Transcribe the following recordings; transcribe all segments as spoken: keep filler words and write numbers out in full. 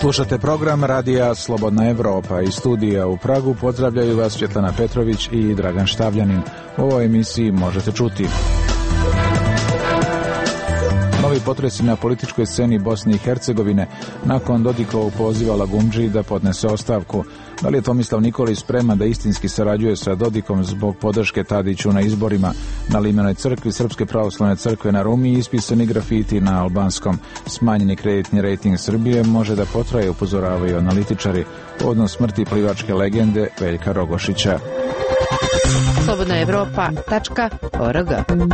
Slušate program radija Slobodna Evropa. Iz studija u Pragu pozdravljaju vas Svjetlana Petrović i Dragan Štavljanin. U ovoj emisiji možete čuti: novi potresi na političkoj sceni Bosne i Hercegovine nakon Dodikovog poziva Lagumdžiji da podnese ostavku. Da li je Tomislav Nikolić spreman da istinski sarađuje sa Dodikom zbog podrške Tadiću na izborima? Na limenoj crkvi Srpske pravoslavne crkve na Rumi ispisani grafiti na albanskom. Smanjeni kreditni rejting Srbije može da potraje, upozoravaju analitičari, povodom smrti plivačke legende Veljka Rogošića. slobodna evropa tačka org.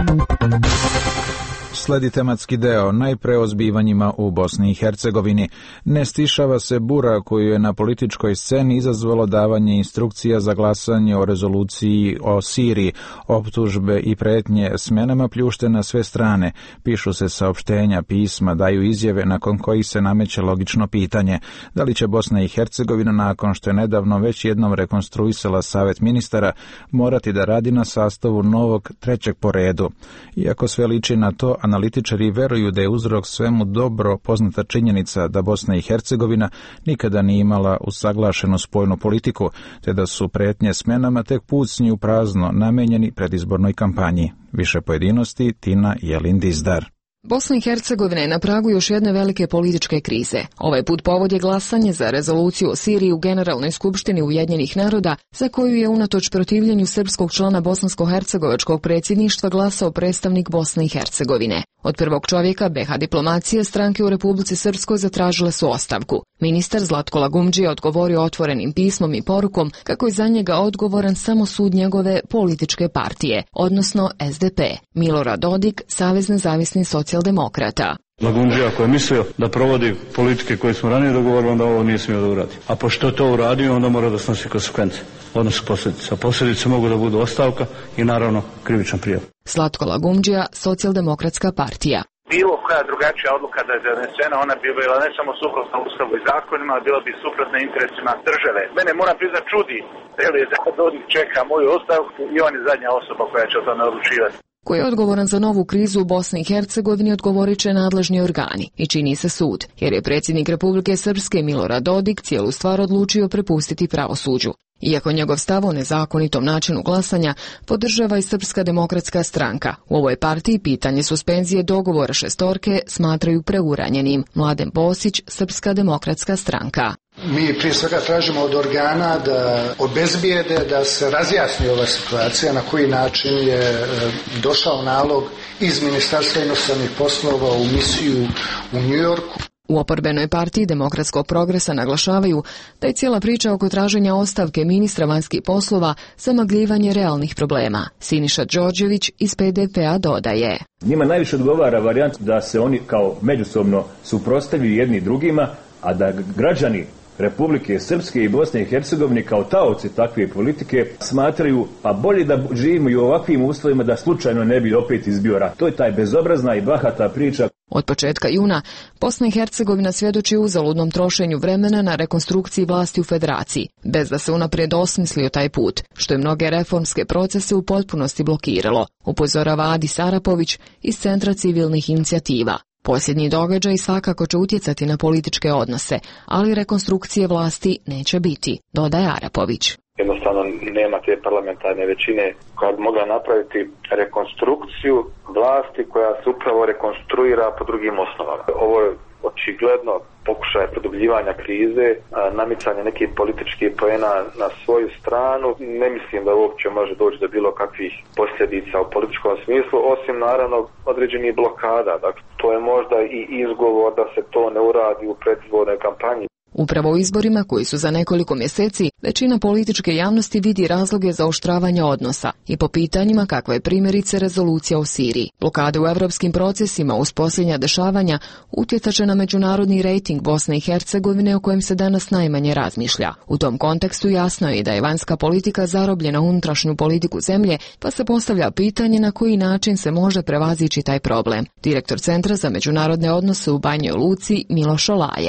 Sledi tematski deo, najpre o zbivanjima u Bosni i Hercegovini. Ne stišava se bura koju je na političkoj sceni izazvalo davanje instrukcija za glasanje o rezoluciji o Siriji. Optužbe i pretnje smenama pljušte na sve strane. Pišu se saopštenja, pisma, daju izjave nakon kojih se nameće logično pitanje: da li će Bosna i Hercegovina, nakon što je nedavno već jednom rekonstruisala Savet ministara, morati da radi na sastavu novog, trećeg po redu. Iako sve liči na to, analitičari veruju da je uzrok svemu dobro poznata činjenica da Bosna i Hercegovina nikada nije imala usaglašenu spoljnu politiku, te da su pretnje smenama tek pucnji u prazno namenjeni predizbornoj kampanji. Više pojedinosti Tina Jelin Dizdar. Bosna i Hercegovina je na pragu još jedne velike političke krize. Ovaj put povod je glasanje za rezoluciju o Siriji u Generalnoj skupštini Ujedinjenih naroda, za koju je unatoč protivljenju srpskog člana bosansko-hercegovačkog predsjedništva glasao predstavnik Bosne i Hercegovine. Od prvog čovjeka be ha diplomacije stranke u Republici Srpskoj zatražile su ostavku. Ministar Zlatko Lagumdžija je odgovorio otvorenim pismom i porukom kako je za njega odgovoran samo sud njegove političke partije, odnosno es de pe. Milorad Dodik, Savez nezavisnih socijaldemokrata. Lagumdžija ako je mislio da provodi politike koje smo ranije dogovorili, onda ovo nije smio da uradi. A pošto je to uradio, onda mora da snosi konsekvence, odnosno posljedice. A posljedice mogu da budu ostavka i naravno krivičan prijav. Zlatko Lagumdžija, Socijaldemokratska partija. Bilo koja drugačija odluka da je donesena, ona bi bila ne samo suprotna Ustavu i zakonima, bila bi suprotna interesima države. Mene, moram priznat, čudi da li je Dodik čeka moju ostavku i on je zadnja osoba koja će o tome odlučivati. Koji je odgovoran za novu krizu u Bosni i Hercegovini, odgovorit će nadležni organi i čini se sud, jer je predsjednik Republike Srpske Milorad Dodik cijelu stvar odlučio prepustiti pravosuđu. Iako njegov stav o nezakonitom načinu glasanja podržava i Srpska demokratska stranka, u ovoj partiji pitanje suspenzije dogovora šestorke smatraju preuranjenim. Mladen Bosić, Srpska demokratska stranka. Mi prije svega tražimo od organa da obezbijede da se razjasni ova situacija, na koji način je došao nalog iz Ministarstva inostranih poslova u misiju u Njujorku. U oporbenoj partiji Demokratskog progresa naglašavaju da je cijela priča oko traženja ostavke ministra vanjskih poslova zamagljivanje realnih problema. Siniša Đorđević iz pe de pe a dodaje: njima najviše odgovara varijant da se oni kao međusobno suprotstavljaju jedni drugima, a da građani Republike Srpske i Bosne i Hercegovine kao taoci takve politike smatraju pa bolje da živimo i u ovakvim uslovima da slučajno ne bi opet izbio rat. To je taj bezobrazna i bahata priča. Od početka juna Bosna i Hercegovina svjedoči uzaludnom trošenju vremena na rekonstrukciji vlasti u federaciji, bez da se unaprijed osmislio taj put, što je mnoge reformske procese u potpunosti blokiralo, upozorava Adis Arapović iz Centra civilnih inicijativa. Posljednji događaj svakako će utjecati na političke odnose, ali rekonstrukcije vlasti neće biti, dodaje Arapović. Jednostavno nema te parlamentarne većine koja bi mogla napraviti rekonstrukciju vlasti koja se upravo rekonstruira po drugim osnovama. Ovo je očigledno pokušaj produbljivanja krize, namicanje nekih političkih poena na svoju stranu. Ne mislim da uopće može doći do bilo kakvih posljedica u političkom smislu, osim naravno određenih blokada. Dakle, to je možda i izgovor da se to ne uradi u predizbornoj kampanji. Upravo u izborima koji su za nekoliko mjeseci, većina političke javnosti vidi razloge za oštravanje odnosa i po pitanjima kakva je primjerice rezolucija o Siriji. Blokade u europskim procesima uz posljednja dešavanja utjecat će na međunarodni rejting Bosne i Hercegovine o kojem se danas najmanje razmišlja. U tom kontekstu jasno je da je vanjska politika zarobljena u unutrašnju politiku zemlje, pa se postavlja pitanje na koji način se može prevazići taj problem. Direktor Centra za međunarodne odnose u Banjoj Luci Miloš Olaja.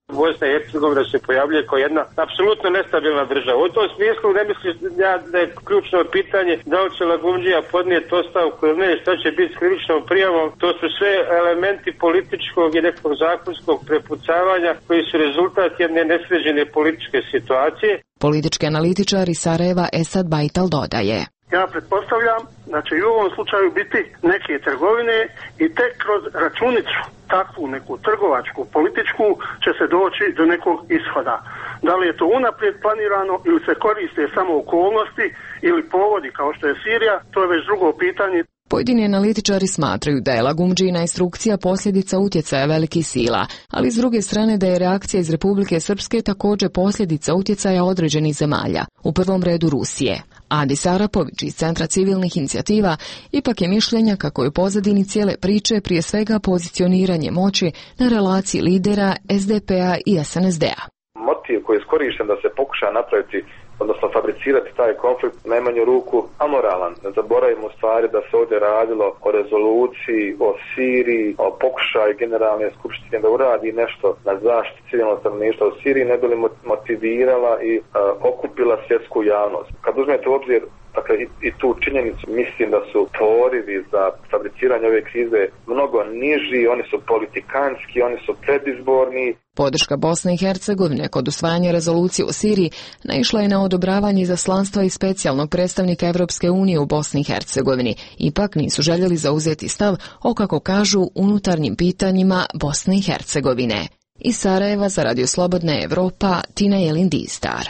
Bosna i Hercegovina se pojavljuje kao jedna apsolutno nestabilna država. U tom smislu ne mislim ja da je ključno pitanje da li će Lagumdžija podnijeti ostavku ili ne, šta će biti s krivičnom prijavom. To su sve elementi političkog i nekog zakonskog prepucavanja koji su rezultat jedne nesređene političke situacije. Politički analitičar iz Sarajeva Esad Bajtal dodaje. Ja pretpostavljam da će i u ovom slučaju biti neke trgovine i tek kroz računicu, takvu neku trgovačku, političku, će se doći do nekog ishoda. Da li je to unaprijed planirano ili se koriste samo okolnosti ili povodi kao što je Sirija, to je već drugo pitanje. Pojedini analitičari smatraju da je Lagumdžijina instrukcija posljedica utjecaja velikih sila, ali s druge strane da je reakcija iz Republike Srpske također posljedica utjecaja određenih zemalja, u prvom redu Rusije. Adis Arapović iz Centra civilnih inicijativa ipak je mišljenja kako je u pozadini cijele priče prije svega pozicioniranje moći na relaciji lidera es de pe a i es en es de a. Motiv koji je iskorišten da se pokuša napraviti, odnosno fabricirati taj konflikt, najmanju ruku amoralan. Ne zaboravimo stvari da se ovdje radilo o rezoluciji, o Siriji, o pokušaju generalne skupštine da uradi nešto na zaštiti civilnog stanovništva u Siriji, ne bi li motivirala i uh, okupila svjetsku javnost. Kad uzmete u obzir dakle, i, i tu činjenicu, mislim da su porivi za fabriciranje ove krize mnogo niži, oni su politikanski, oni su predizborni. Podrška Bosne i Hercegovine kod usvajanja rezolucije u Siriji naišla je na odobravanje izaslanstva i specijalnog predstavnika Evropske unije u Bosni i Hercegovini. Ipak nisu željeli zauzeti stav o, kako kažu, unutarnjim pitanjima Bosne i Hercegovine. Iz Sarajeva za Radio Slobodna Evropa, Tina Jelin Distar.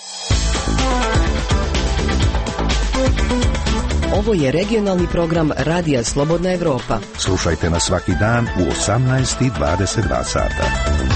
Ovo je regionalni program Radija Slobodna Evropa. Slušajte nas svaki dan u osamnaest i dvadeset dva sata.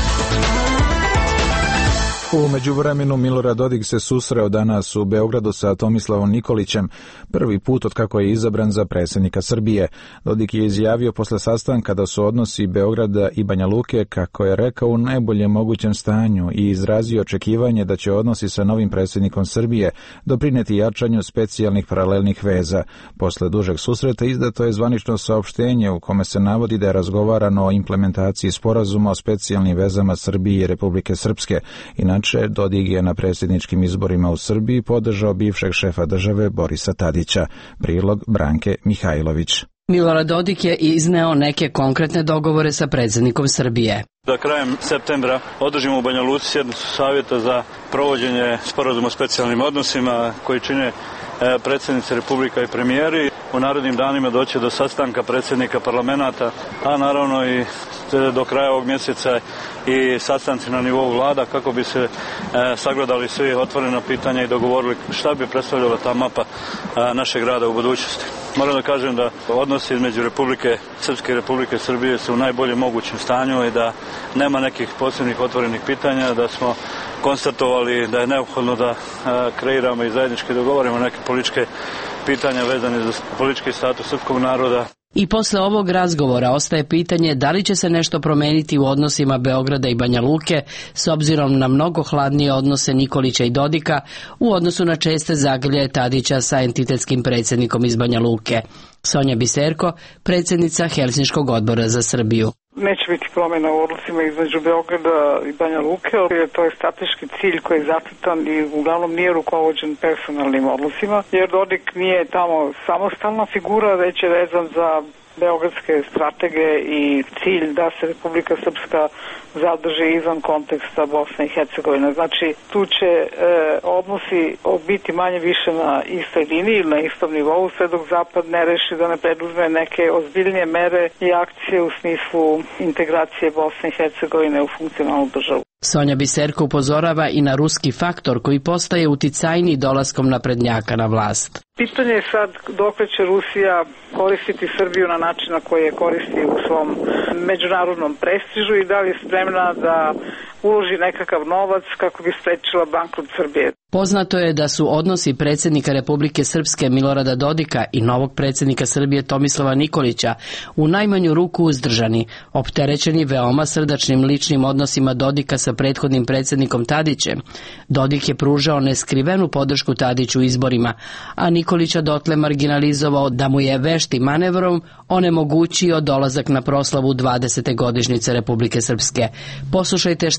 U međuvremenu Milorad Dodik se susreo danas u Beogradu sa Tomislavom Nikolićem, prvi put od kako je izabran za predsjednika Srbije. Dodik je izjavio posle sastanka da su odnosi Beograda i Banja Luke, kako je rekao, u najboljem mogućem stanju i izrazio očekivanje da će odnosi sa novim predsjednikom Srbije doprineti jačanju specijalnih paralelnih veza. Posle dužeg susreta izdato je zvanično saopštenje u kome se navodi da je razgovarano o implementaciji sporazuma o specijalnim vezama Srbije i Republike Srpske. Inače, Dodik je na predsjedničkim izborima u Srbiji podržao bivšeg šefa države Borisa Tadića. Prilog Branke Mihajlović. Milorad Dodik je izneo neke konkretne dogovore sa predsjednikom Srbije. Da krajem septembra održimo u Banja Luci sjednicu savjeta za provođenje sporazuma o specijalnim odnosima koji čine predsjednici Republika i premijeri. U narednim danima doće do sastanka predsjednika parlamenta, a naravno i do kraja ovog mjeseca i sastanci na nivou vlada kako bi se e, sagledali svi otvorena pitanja i dogovorili šta bi predstavljala ta mapa e, našeg rada u budućnosti. Moram da kažem da odnosi između Republike Srpske i Republike Srbije su u najboljem mogućem stanju i da nema nekih posebnih otvorenih pitanja, da smo konstatovali da je neophodno da e, kreiramo i zajednički dogovorimo neke političke pitanja vezane za politički status srpskog naroda. I posle ovog razgovora ostaje pitanje da li će se nešto promeniti u odnosima Beograda i Banja Luke s obzirom na mnogo hladnije odnose Nikolića i Dodika u odnosu na česte zagrljaje Tadića sa entitetskim predsjednikom iz Banja Luke. Sonja Biserko, predsjednica Helsinškog odbora za Srbiju. Neće biti promjena u odnosima između Beograda i Banja Luke, jer to je strateški cilj koji je zacrtan i uglavnom nije rukovođen personalnim odnosima, jer Dodik nije tamo samostalna figura, već je vezan za beogradske strategije i cilj da se Republika Srpska zadrži izvan konteksta Bosne i Hercegovine. Znači, tu će e, odnosi biti manje više na istoj liniji ili na istom nivou, sve dok Zapad ne reši da ne preduzme neke ozbiljnije mere i akcije u smislu integracije Bosne i Hercegovine u funkcionalnu državu. Sonja Biserko upozorava i na ruski faktor koji postaje uticajniji dolaskom naprednjaka na vlast. Pitanje je sad dokle će Rusija koristiti Srbiju na način na koji je koristi u svom međunarodnom prestižu i da li je spremna da uloži nekakav novac kako bi sprečila bankrot Srbije. Poznato je da su odnosi predsjednika Republike Srpske Milorada Dodika i novog predsjednika Srbije Tomislava Nikolića u najmanju ruku uzdržani, opterećeni veoma srdačnim ličnim odnosima Dodika sa prethodnim predsjednikom Tadićem. Dodik je pružao neskrivenu podršku Tadiću u izborima, a Nikolića dotle marginalizovao da mu je veštim manevrom onemogućio dolazak na proslavu dvadesete godišnjice Republike Srpske. Poslušajte šta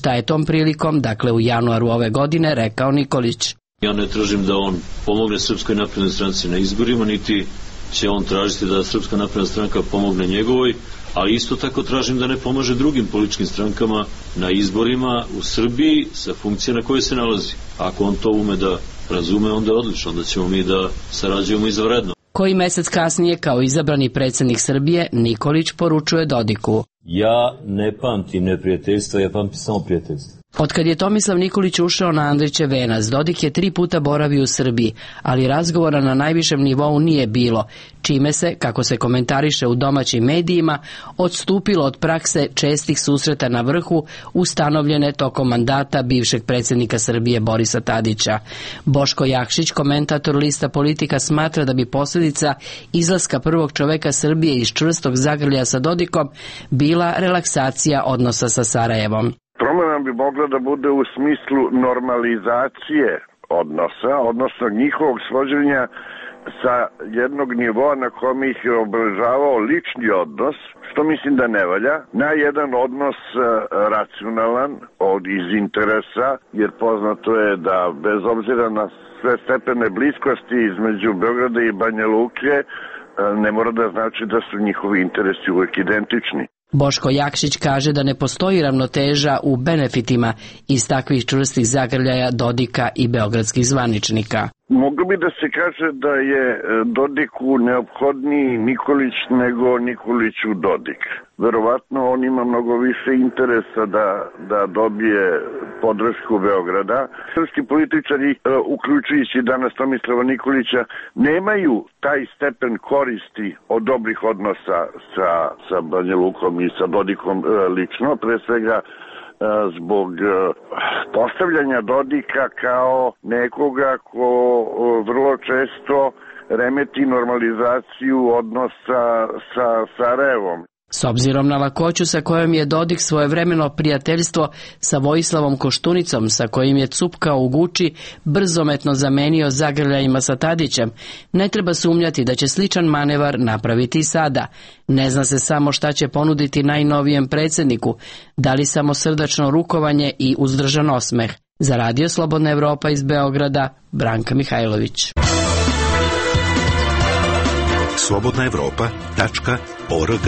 Šta je tom prilikom, dakle u januaru ove godine, rekao Nikolić. Ja ne tražim da on pomogne Srpskoj naprednoj stranci na izborima, niti će on tražiti da Srpska napredna stranka pomogne njegovoj, ali isto tako tražim da ne pomaže drugim političkim strankama na izborima u Srbiji sa funkcije na kojoj se nalazi. Ako on to ume da razume, onda je odlično, onda ćemo mi da sarađujemo izvanredno. Koji mesec kasnije, kao izabrani predsjednik Srbije, Nikolić poručuje Dodiku. Ja ne pamtim neprijateljstva, ja pamtim samo prijateljstvo. Otkad je Tomislav Nikolić ušao na Andrićev venac, Dodik je tri puta boravio u Srbiji, ali razgovora na najvišem nivou nije bilo, čime se, kako se komentariše u domaćim medijima, odstupilo od prakse čestih susreta na vrhu ustanovljene tokom mandata bivšeg predsjednika Srbije Borisa Tadića. Boško Jakšić, komentator lista Politika, smatra da bi posljedica izlaska prvog čoveka Srbije iz čvrstog zagrljaja sa Dodikom bila relaksacija odnosa sa Sarajevom. Promjena bi mogla da bude u smislu normalizacije odnosa, odnosno njihovog svođenja sa jednog nivoa na kojem ih je obeležavao lični odnos, što mislim da ne valja, na jedan odnos racionalan od iz interesa, jer poznato je da bez obzira na sve stepene bliskosti između Beograda i Banja Luke, ne mora da znači da su njihovi interesi uvek identični. Boško Jakšić kaže da ne postoji ravnoteža u benefitima iz takvih čvrstih zagrljaja Dodika i beogradskih zvaničnika. Moglo bi da se kaže da je Dodiku neophodniji Nikolić nego Nikoliću Dodik. Verovatno on ima mnogo više interesa da, da dobije podršku Beograda. Srpski političari, uključujući danas Tomislava Nikolića, nemaju taj stepen koristi od dobrih odnosa sa, sa Banja Lukom i sa Dodikom lično, pre svega zbog postavljanja Dodika kao nekoga ko vrlo često remeti normalizaciju odnosa sa Sarajevom. S obzirom na lakoću sa kojom je Dodik svojevremeno prijateljstvo sa Vojislavom Koštunicom, sa kojim je cupkao u Guči, brzometno zamenio zagrljajima sa Tadićem, ne treba sumnjati da će sličan manevar napraviti i sada. Ne zna se samo šta će ponuditi najnovijem predsjedniku, da li samo srdačno rukovanje i uzdržan osmeh. Za Radio Slobodna Evropa iz Beograda, Branka Mihajlović. slobodna evropa tačka org.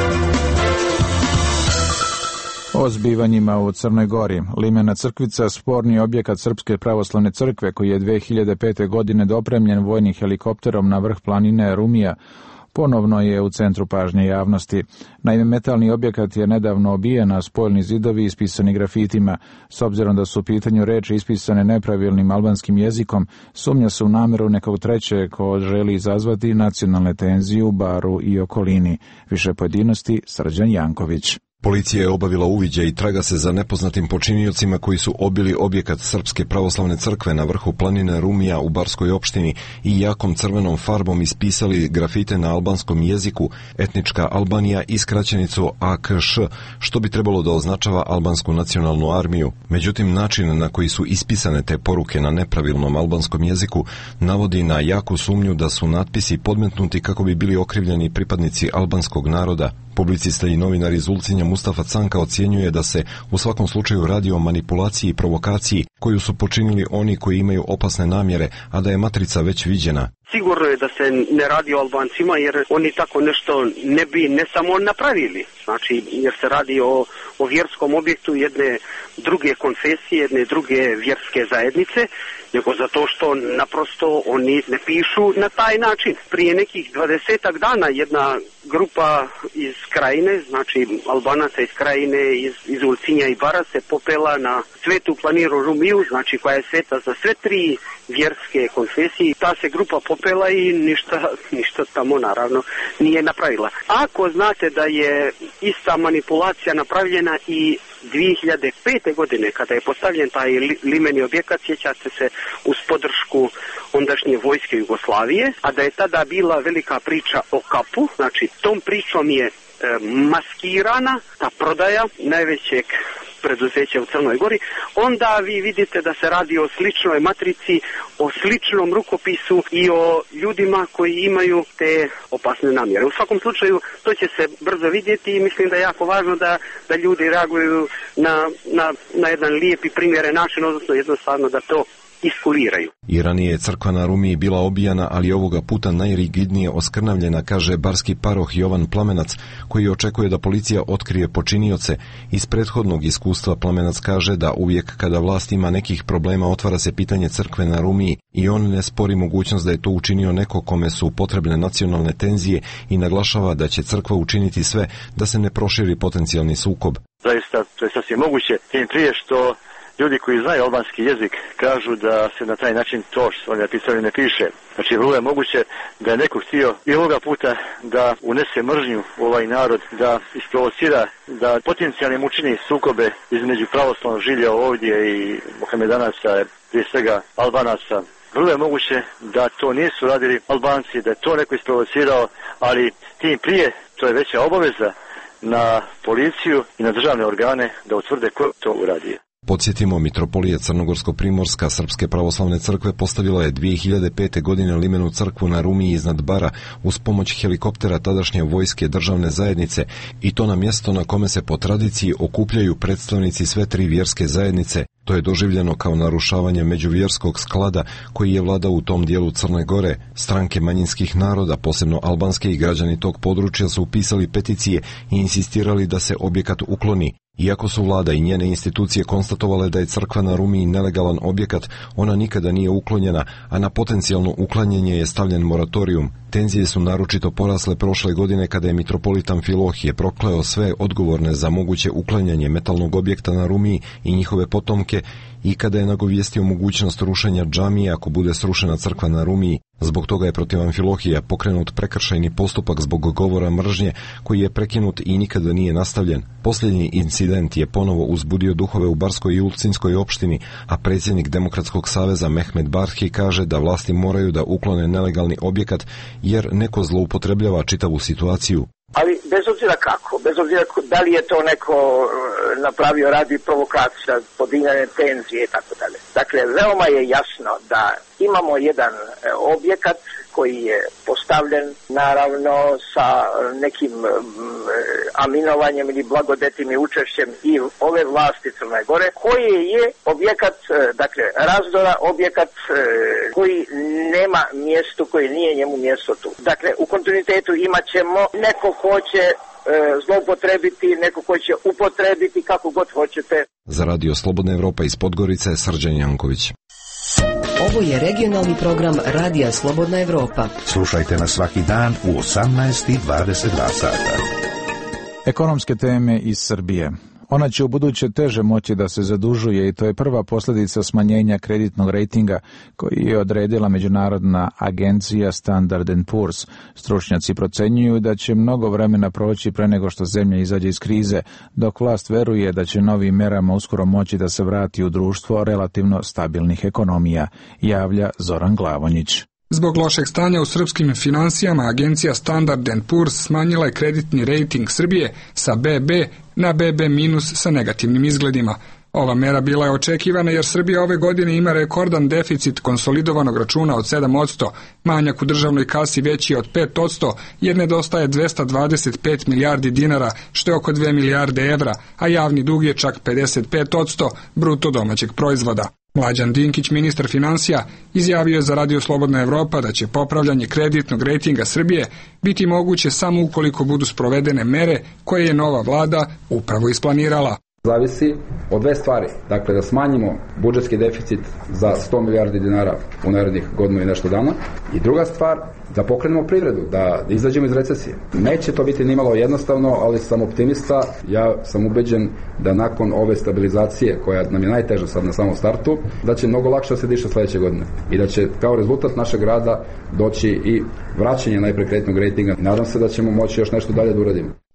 O zbivanjima u Crnoj Gori. Limena Crkvica, sporni objekat Srpske pravoslavne crkve koji je dve hiljade pete. godine dopremljen vojnim helikopterom na vrh planine Rumija, ponovno je u centru pažnje javnosti. Naime, metalni objekat je nedavno obijen, a spoljni zidovi ispisani grafitima. S obzirom da su u pitanju reči ispisane nepravilnim albanskim jezikom, sumnja se u nameru nekog trećeg ko želi izazvati nacionalne tenzije u Baru i okolini. Više pojedinosti, Srđan Janković. Policija je obavila uviđaj i traga se za nepoznatim počiniocima koji su obili objekat Srpske pravoslavne crkve na vrhu planine Rumija u Barskoj opštini i jakom crvenom farbom ispisali grafite na albanskom jeziku etnička Albanija i skraćenicu A K Š, što bi trebalo da označava albansku nacionalnu armiju. Međutim, način na koji su ispisane te poruke na nepravilnom albanskom jeziku navodi na jaku sumnju da su natpisi podmetnuti kako bi bili okrivljeni pripadnici albanskog naroda. Publicista i novinar iz Ulcinja Mustafa Canka ocjenjuje da se u svakom slučaju radi o manipulaciji i provokaciji koju su počinili oni koji imaju opasne namjere, a da je matrica već viđena. Sigurno je da se ne radi o Albancima jer oni tako nešto ne bi ne samo napravili, znači jer se radi o, o vjerskom objektu jedne druge konfesije, jedne druge vjerske zajednice, nego zato što naprosto oni ne pišu na taj način. Prije nekih dvadesetak dana jedna grupa iz Krajine, znači Albanaca iz Krajine, iz, iz Ulcinja i Bara se popela na svetu planiru Rumiju, znači koja je sveta za sve tri vjerske konfesije. Ta se grupa popela i ništa, ništa tamo naravno nije napravila. Ako znate da je ista manipulacija napravljena i dvije hiljade pete. godine kada je postavljen taj limeni objekat, sjećate se, uz podršku ondašnje vojske Jugoslavije, a da je tada bila velika priča o kapu, znači tom pričom je maskirana ta prodaja najvećeg preduzeća u Crnoj Gori, onda vi vidite da se radi o sličnoj matrici, o sličnom rukopisu i o ljudima koji imaju te opasne namjere. U svakom slučaju to će se brzo vidjeti i mislim da je jako važno da, da ljudi reaguju na, na, na jedan lijep i primjeren način, odnosno jednostavno da to iskuliraju. I ranije je crkva na Rumiji bila obijana, ali ovoga puta najrigidnije oskrnavljena, kaže barski paroh Jovan Plamenac, koji očekuje da policija otkrije počinioce. Iz prethodnog iskustva Plamenac kaže da uvijek kada vlast ima nekih problema otvara se pitanje crkve na Rumiji i on ne spori mogućnost da je to učinio neko kome su potrebne nacionalne tenzije i naglašava da će crkva učiniti sve da se ne proširi potencijalni sukob. Zaista, to je sasvim moguće, tim prije što ljudi koji znaju albanski jezik kažu da se na taj način to što su oni napisali ne piše. Znači, vrlo je moguće da je neko htio i ovoga puta da unese mržnju u ovaj narod, da isprovocira, da potencijalnim učini sukobe između pravoslavnog žilja ovdje i Mohamedanaca, prije svega Albanaca. Vrlo je moguće da to nisu radili Albanci, da je to neko isprovocirao, ali tim prije to je veća obaveza na policiju i na državne organe da utvrde ko to uradio. Podsjetimo, Mitropolija Crnogorsko-Primorska Srpske pravoslavne crkve postavila je dvije hiljade pete. godine limenu crkvu na Rumiji iznad Bara uz pomoć helikoptera tadašnje vojske državne zajednice i to na mjesto na kome se po tradiciji okupljaju predstavnici sve tri vjerske zajednice. To je doživljeno kao narušavanje međuvjerskog sklada koji je vladao u tom dijelu Crne Gore. Stranke manjinskih naroda, posebno albanske i građani tog područja, su upisali peticije i insistirali da se objekat ukloni. Iako su vlada i njene institucije konstatovale da je crkva na Rumiji nelegalan objekat, ona nikada nije uklonjena, a na potencijalno uklanjanje je stavljen moratorijum. Tenzije su naročito porasle prošle godine kada je mitropolit Amfilohije prokleo sve odgovorne za moguće uklanjanje metalnog objekta na Rumiji i njihove potomke i kada je nagovijestio mogućnost rušenja džamije ako bude srušena crkva na Rumiji. Zbog toga je protiv Amfilohija pokrenut prekršajni postupak zbog govora mržnje koji je prekinut i nikada nije nastavljen. Posljednji incident je ponovo uzbudio duhove u Barskoj i Ulcinskoj opštini, a predsjednik Demokratskog saveza Mehmet Barhi kaže da vlasti moraju da uklone nelegalni objekat jer neko zloupotrebljava čitavu situaciju. Ali bez obzira kako, bez obzira da li je to neko napravio radi provokacija, podinjanje tenzije i tako dalje. Dakle, veoma je jasno da imamo jedan objekat koji je postavljen naravno sa nekim aminovanjem ili blagodetim i učešćem i ove vlasti Crne Gore, koji je objekat, dakle, razdora, objekat koji nema mjesto, koji nije njemu mjesto tu. Dakle, u kontinuitetu imat ćemo neko ko će zloupotrebiti, neko ko će upotrebiti, kako god hoćete. Za Radio Slobodna Evropa iz Podgorice, Srđan Janković. Ovo je regionalni program Radija Slobodna Evropa. Slušajte nas svaki dan u osamnaest i dvadeset dva sata. Ekonomske teme iz Srbije. Ona će u buduće teže moći da se zadužuje i to je prva posljedica smanjenja kreditnog rejtinga koji je odredila međunarodna agencija Standard and Poor's. Stručnjaci procenjuju da će mnogo vremena proći pre nego što zemlja izađe iz krize, dok vlast veruje da će novim merama uskoro moći da se vrati u društvo relativno stabilnih ekonomija, javlja Zoran Glavonjić. Zbog lošeg stanja u srpskim finansijama, agencija Standard and Poor's smanjila je kreditni rejting Srbije sa be be na be be minus sa negativnim izgledima. Ova mera bila je očekivana jer Srbija ove godine ima rekordan deficit konsolidovanog računa od sedam posto, manjak u državnoj kasi veći od pet posto jer nedostaje dvesta dvadeset pet milijardi dinara, što je oko dve milijarde evra, a javni dug je čak pedeset pet posto bruto domaćeg proizvoda. Mlađan Dinkić, ministar finansija, izjavio je za Radio Slobodna Evropa da će popravljanje kreditnog rejtinga Srbije biti moguće samo ukoliko budu sprovedene mere koje je nova vlada upravo isplanirala. Zavisi od dve stvari. Dakle, da smanjimo budžetski deficit za sto milijardi dinara u narednih godinu i nešto dana. I druga stvar, da pokrenemo privredu, da izađemo iz recesije. Neće to biti nimalo jednostavno, ali sam optimista. Ja sam ubeđen da nakon ove stabilizacije, koja nam je najteža sad na samom startu, da će mnogo lakše da se diše sledeće godine. I da će kao rezultat našeg rada doći i vraćanje najpre kreditnog rejtinga. Nadam se da ćemo moći još nešto dalje da uradimo.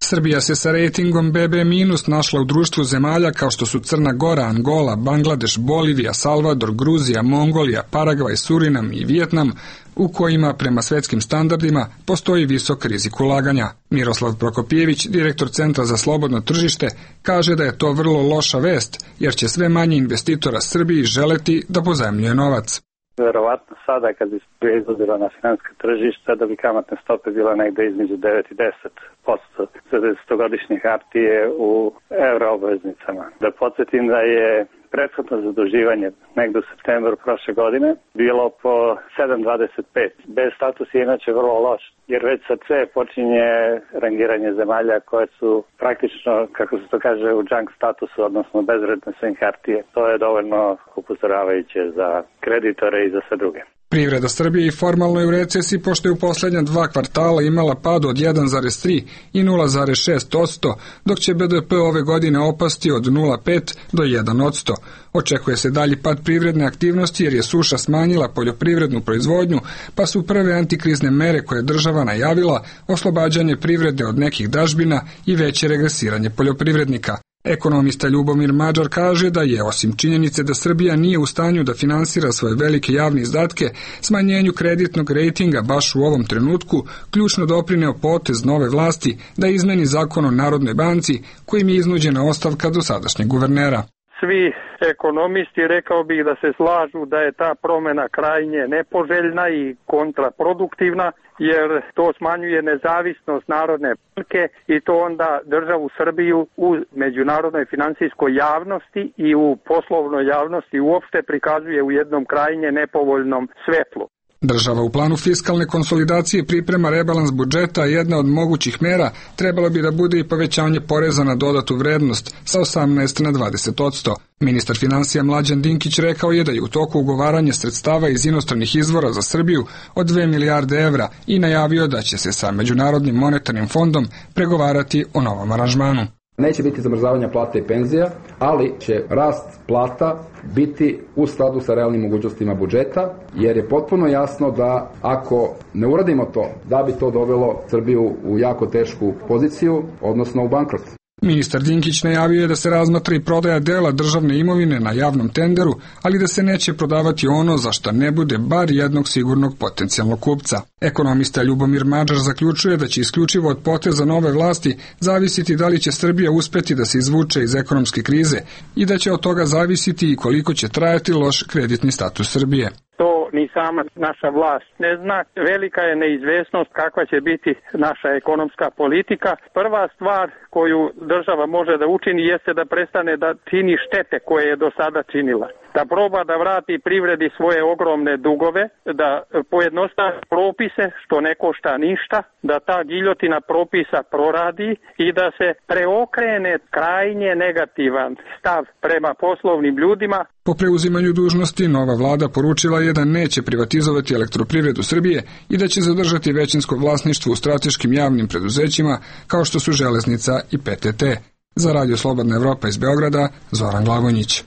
Srbija se sa rejtingom be be minus našla u društvu zemalja kao što su Crna Gora, Angola, Bangladeš, Bolivija, Salvador, Gruzija, Mongolija, Paragvaj, Surinam i Vijetnam, u kojima, prema svetskim standardima, postoji visok rizik ulaganja. Miroslav Prokopjević, direktor Centra za slobodno tržište, kaže da je to vrlo loša vest, jer će sve manje investitora Srbiji želeti da pozajmljuje novac. Verovatno sada kad bi se izlazilo na financijska tržišta da bi kamatne stope bila negde između devet i deset posto za desetogodišnje hartije u euroobveznicama. Da podsjetim da je prethodno zaduživanje negde u septembru prošle godine bilo po sedam zarez dvadeset pet. Bez status je inače vrlo loš, jer već sad sve počinje rangiranje zemalja koje su praktično, kako se to kaže, u junk statusu, odnosno bezvredne sve hartije. To je dovoljno upozoravajuće za kreditore i za sve druge. Privreda Srbije formalno je u recesiji, pošto je u poslednja dva kvartala imala pad od jedan zarez tri i nula zarez šest posto, dok će be de pe ove godine opasti od nula zarez pet do jedan posto. Očekuje se dalji pad privredne aktivnosti jer je suša smanjila poljoprivrednu proizvodnju, pa su prve antikrizne mere koje je država najavila oslobađanje privrede od nekih dažbina i veće regresiranje poljoprivrednika. Ekonomista Ljubomir Mađar kaže da je, osim činjenice da Srbija nije u stanju da finansira svoje velike javne izdatke, smanjenju kreditnog rejtinga baš u ovom trenutku ključno doprineo potez nove vlasti da izmeni zakon o Narodnoj banci kojim je iznuđena ostavka dosadašnjeg guvernera. Svi ekonomisti, rekao bih, da se slažu da je ta promjena krajnje nepoželjna i kontraproduktivna, jer to smanjuje nezavisnost Narodne banke i to onda državu Srbiju u međunarodnoj finansijskoj javnosti i u poslovnoj javnosti uopšte prikazuje u jednom krajnje nepovoljnom svetlu. Država u planu fiskalne konsolidacije priprema rebalans budžeta, a jedna od mogućih mera trebalo bi da bude i povećanje poreza na dodatu vrednost sa osamnaest na dvadeset posto. Ministar finansija Mlađan Dinkić rekao je da je u toku ugovaranja sredstava iz inostranih izvora za Srbiju od dve milijarde evra i najavio da će se sa Međunarodnim monetarnim fondom pregovarati o novom aranžmanu. Neće biti zamrzavanja plata i penzija, ali će rast plata biti u skladu sa realnim mogućnostima budžeta, jer je potpuno jasno da ako ne uradimo to, da bi to dovelo Srbiju u jako tešku poziciju, odnosno u bankrot. Ministar Dinkić najavio je da se razmatra i prodaja dela državne imovine na javnom tenderu, ali da se neće prodavati ono za što ne bude bar jednog sigurnog potencijalnog kupca. Ekonomista Ljubomir Mađar zaključuje da će isključivo od poteza nove vlasti zavisiti da li će Srbija uspeti da se izvuče iz ekonomske krize i da će od toga zavisiti i koliko će trajati loš kreditni status Srbije. To ni sama naša vlast ne zna. Velika je neizvesnost kakva će biti naša ekonomska politika. Prva stvar koju država može da učini jeste da prestane da čini štete koje je do sada činila. Da proba da vrati privredi svoje ogromne dugove, da pojednostavi propise što ne košta ništa, da ta giljotina propisa proradi i da se preokrene krajnje negativan stav prema poslovnim ljudima. Po preuzimanju dužnosti nova vlada poručila je da neće privatizovati Elektroprivredu Srbije i da će zadržati većinsko vlasništvo u strateškim javnim preduzećima kao što su Železnica i pe te te. Za Radio Slobodna Evropa iz Beograda, Zoran Glavonjić.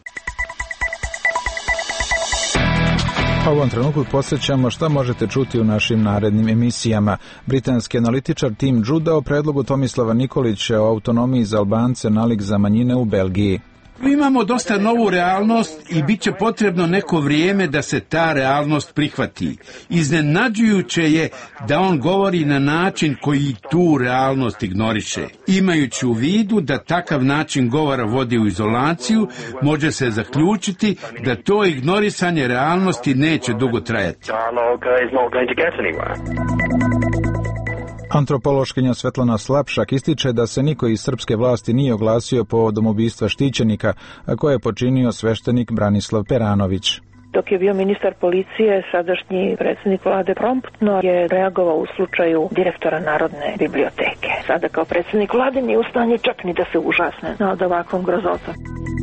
U ovom trenutku podsjećamo šta možete čuti u našim narednim emisijama. Britanski analitičar Tim Judah o predlogu Tomislava Nikolića o autonomiji za Albance nalik za manjine u Belgiji. Imamo dosta novu realnost i bit će potrebno neko vrijeme da se ta realnost prihvati. Iznenađujuće je da on govori na način koji tu realnost ignoriše. Imajući u vidu da takav način govora vodi u izolaciju, može se zaključiti da to ignorisanje realnosti neće dugo trajati. Antropološkinja Svetlana Slapšak ističe da se niko iz srpske vlasti nije oglasio povodom ubistva štićenika, a koje je počinio sveštenik Branislav Peranović. Dok je bio ministar policije, sadašnji predsjednik vlade promptno je reagovao u slučaju direktora Narodne biblioteke. Sada kao predsjednik vlade nije u stanju čak ni da se užasne nad ovakvom grozotom.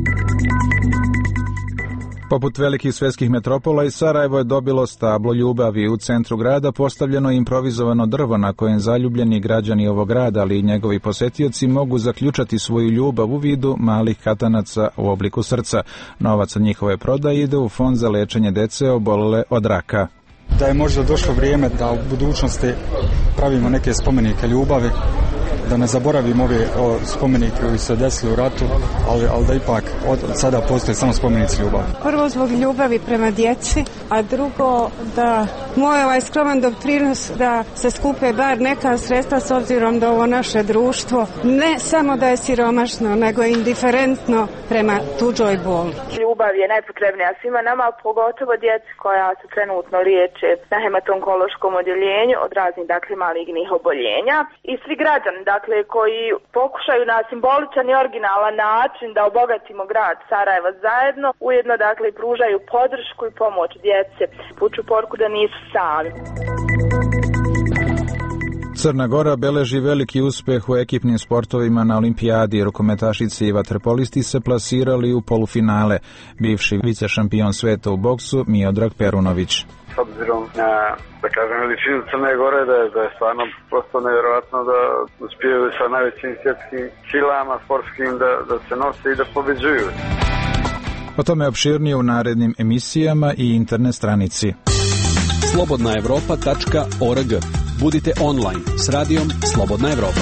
Poput velikih svetskih metropola i Sarajevo je dobilo stablo ljubavi. U centru grada postavljeno improvizovano drvo na kojem zaljubljeni građani ovog grada, ali i njegovi posetioci mogu zaključati svoju ljubav u vidu malih katanaca u obliku srca. Novac od njihove prodaje ide u fond za lečenje dece obolele od raka. Da je možda došlo vrijeme da u budućnosti pravimo neke spomenike ljubavi da ne zaboravimo ove spomenike koji se desili u ratu, ali, ali da ipak od sada postoje samo spomenici ljubavi. Prvo zbog ljubavi prema djeci, a drugo da moj ovaj skroman doprinos da se skupe bar neka sredstva s obzirom da ovo naše društvo ne samo da je siromašno, nego je indiferentno prema tuđoj boli. Ljubav je najpotrebnija svima nama, pogotovo djeci koja se trenutno liječe na hematonkološkom odjeljenju od raznih dakle malignih oboljenja i svi građani dakle koji pokušaju na simboličan i originalan način da obogatimo grad Sarajevo zajedno, ujedno dakle pružaju podršku i pomoć djece, puču poruku da nisu sami. Crna Gora beleži veliki uspjeh u ekipnim sportovima na olimpijadi. Rukometašice i vaterpolisti se plasirali u polufinale. Bivši vicešampion sveta u boksu Miodrag Perunović. S obzirom na, da kažem, veličinu Crne Gore, da je, da je stvarno prosto nevjerojatno da uspijevaju sa najvećim svjetskim silama sportskim da, da se nose i da pobeđuju. O tome opširnije u narednim emisijama i internet stranici. slobodna evropa tačka org. Budite online s radijom Slobodna Evropa.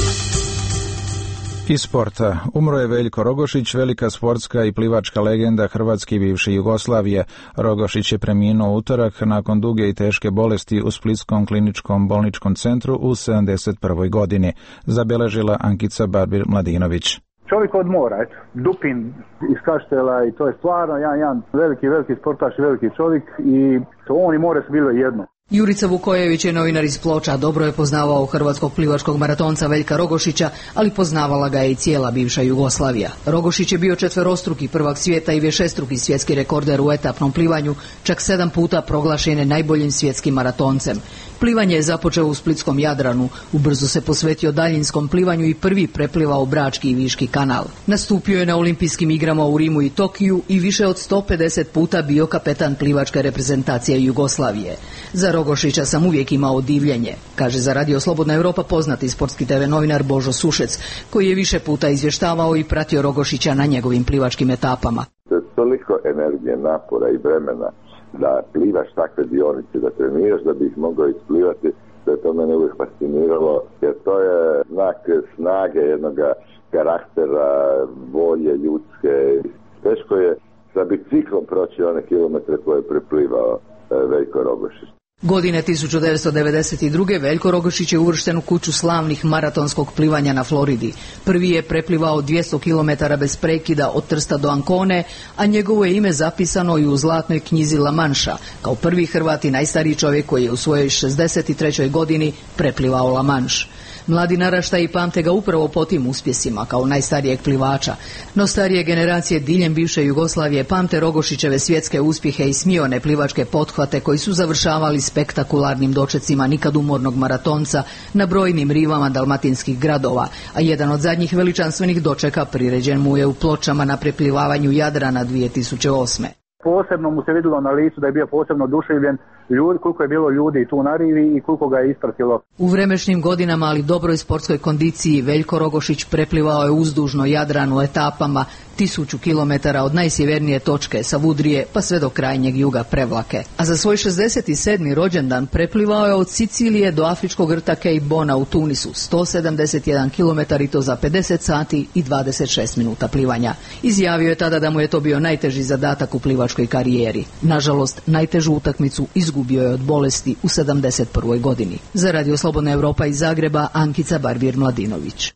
Iz sporta. Umro je Veljko Rogošić, velika sportska i plivačka legenda Hrvatske i bivše Jugoslavije. Rogošić je preminuo utorak nakon duge i teške bolesti u Splitskom kliničkom bolničkom centru u sedamdeset prvoj godini, zabeležila Ankica Barbir-Mladinović. Čovjek od mora, eto, Dupin iz Kaštela i to je stvarno jedan, jedan veliki, veliki sportaš i veliki čovjek i to on i more su bilo jedno. Jurica Vukojević je novinar iz Ploča, dobro je poznavao hrvatskog plivačkog maratonca Veljka Rogošića, ali poznavala ga je i cijela bivša Jugoslavija. Rogošić je bio četverostruki prvak svijeta i višestruki svjetski rekorder u etapnom plivanju, čak sedam puta proglašen je najboljim svjetskim maratoncem. Plivanje je započeo u splitskom Jadranu, ubrzo se posvetio daljinskom plivanju i prvi preplivao Brački i Viški kanal. Nastupio je na olimpijskim igrama u Rimu i Tokiju i više od sto pedeset puta bio kapetan plivačke reprezentacije Jugoslavije. Za Rogošića sam uvijek imao divljenje, kaže za Radio Slobodna Evropa poznati sportski te ve novinar Božo Sušec, koji je više puta izvještavao i pratio Rogošića na njegovim plivačkim etapama. To je toliko energije, napora i vremena da plivaš takve dionice, da treniraš da bi ih mogao isplivati, da je to mene uvijek fasciniralo, jer to je znak snage jednog karaktera, volje ljudske. Teško je sa biciklom proći one kilometre koje je preplivao Veljko Rogošić. Godine tisuću devetsto devedeset druge. Veljko Rogošić je uvršten u kuću slavnih maratonskog plivanja na Floridi. Prvi je preplivao dvjesto kilometara bez prekida od Trsta do Ancone, a njegovo je ime zapisano i u zlatnoj knjizi La Manša, kao prvi Hrvat i najstariji čovjek koji je u svojoj šezdeset trećoj godini preplivao La Manš. Mladi naraštaji pamte ga upravo po tim uspjesima kao najstarijeg plivača, no starije generacije diljem bivše Jugoslavije pamte Rogošićeve svjetske uspjehe i smione plivačke pothvate koji su završavali spektakularnim dočecima nikad umornog maratonca na brojnim rivama dalmatinskih gradova, a jedan od zadnjih veličanstvenih dočeka priređen mu je u Pločama na preplivavanju Jadrana dvije tisuće osme. Posebno mu se vidjelo na licu da je bio posebno oduševljen ljudi, koliko je bilo ljudi tu na rivi i koliko ga je ispratilo. U vremešnim godinama, ali dobroj sportskoj kondiciji, Veljko Rogošić preplivao je uzdužno Jadran u etapama tisuću kilometara od najsjevernije točke Savudrije pa sve do krajnjeg juga Prevlake. A za svoj šezdeset sedmi rođendan preplivao je od Sicilije do afričkog rta Cape Bona u Tunisu, sto sedamdeset jedan kilometar i to za pedeset sati i dvadeset šest minuta plivanja. Izjavio je tada da mu je to bio najteži zadatak u plivačkoj karijeri. Nažalost, najtežu utakmicu izgubio je od bolesti u sedamdeset prvoj godini. Za Radio Slobodna Evropa iz Zagreba, Ankica Barbir-Mladinović.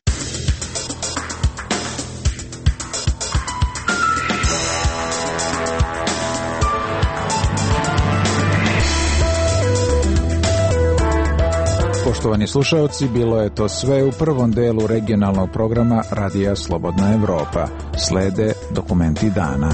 Poštovani slušalci, bilo je to sve u prvom delu regionalnog programa Radija Slobodna Evropa. Slede dokumenti dana.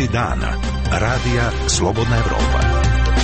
Vesti dana. Radija Slobodna Evropa.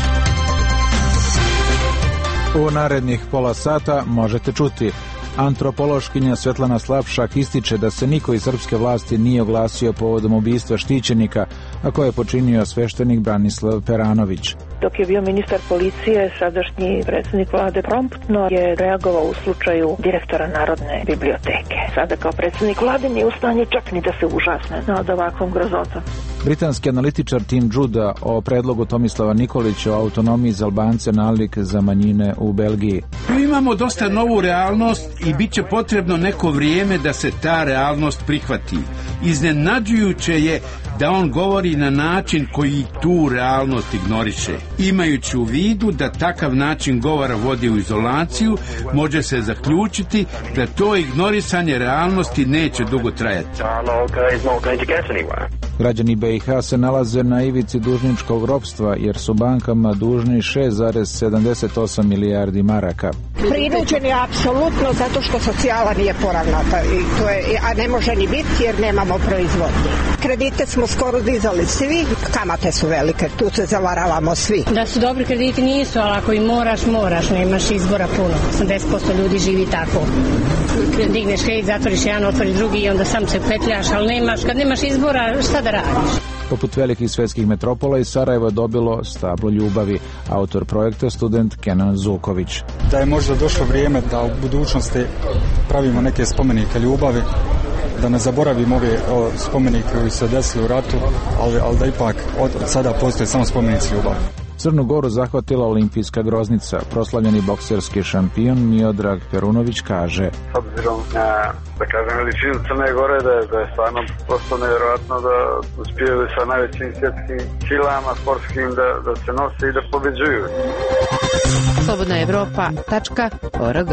U narednih pola sata možete čuti: antropološkinja Svetlana Slavšak ističe da se niko iz srpske vlasti nije oglasio povodom ubistva štićenika, a koje je počinio sveštenik Branislav Peranović. Dok je bio ministar policije, sadašnji predsjednik vlade promptno je reagovao u slučaju direktora Narodne biblioteke. Sada kao predsjednik vlade nije u stanju čak ni da se užasne nad ovakvom grozotom. Britanski analitičar Tim Juda o predlogu Tomislava Nikolića o autonomiji za Albance nalik za manjine u Belgiji. Mi imamo dosta novu realnost i bit će potrebno neko vrijeme da se ta realnost prihvati. Iznenađujuće je da on govori na način koji tu realnost ignoriše. Imajući u vidu da takav način govora vodi u izolaciju, može se zaključiti da to ignorisanje realnosti neće dugo trajati. Građani B i H se nalaze na ivici dužničkog ropstva jer su bankama dužni šest zarez sedamdeset osam milijardi maraka. Prinuđen je apsolutno zato što socijala nije poravnata, i to je, a ne može ni biti jer nemamo proizvodnje. Kredite smo skoro dizali svi, kamate su velike, tu se zavaravamo svi. Da su dobri krediti nisu, ali ako i moraš, moraš, nemaš izbora puno. osamdeset posto ljudi živi tako. Digneš kredit, zatvoriš jedan, otvoriš drugi i onda sam se petljaš, ali nemaš, kad nemaš izbora, šta da radiš? Poput velikih svetskih metropola, iz Sarajeva dobilo stablo ljubavi. Autor projekta, student Kenan Zuković. Da je možda došlo vrijeme da u budućnosti pravimo neke spomenike ljubavi, da ne zaboravimo ove o, spomenike koji se desili u ratu, ali, ali da ipak od, od sada postoje samo spomenici ljubavi. Crnu Goru zahvatila olimpijska groznica. Proslavljeni bokserski šampion Miodrag Perunović kaže: S obzirom na, da kažem, veličinu Crne Gore, da je, da je stvarno prosto nevjerojatno da uspijeli sa najvećim svjetskim silama sportskim da, da se nose i da pobeđuju. slobodna evropa tačka org.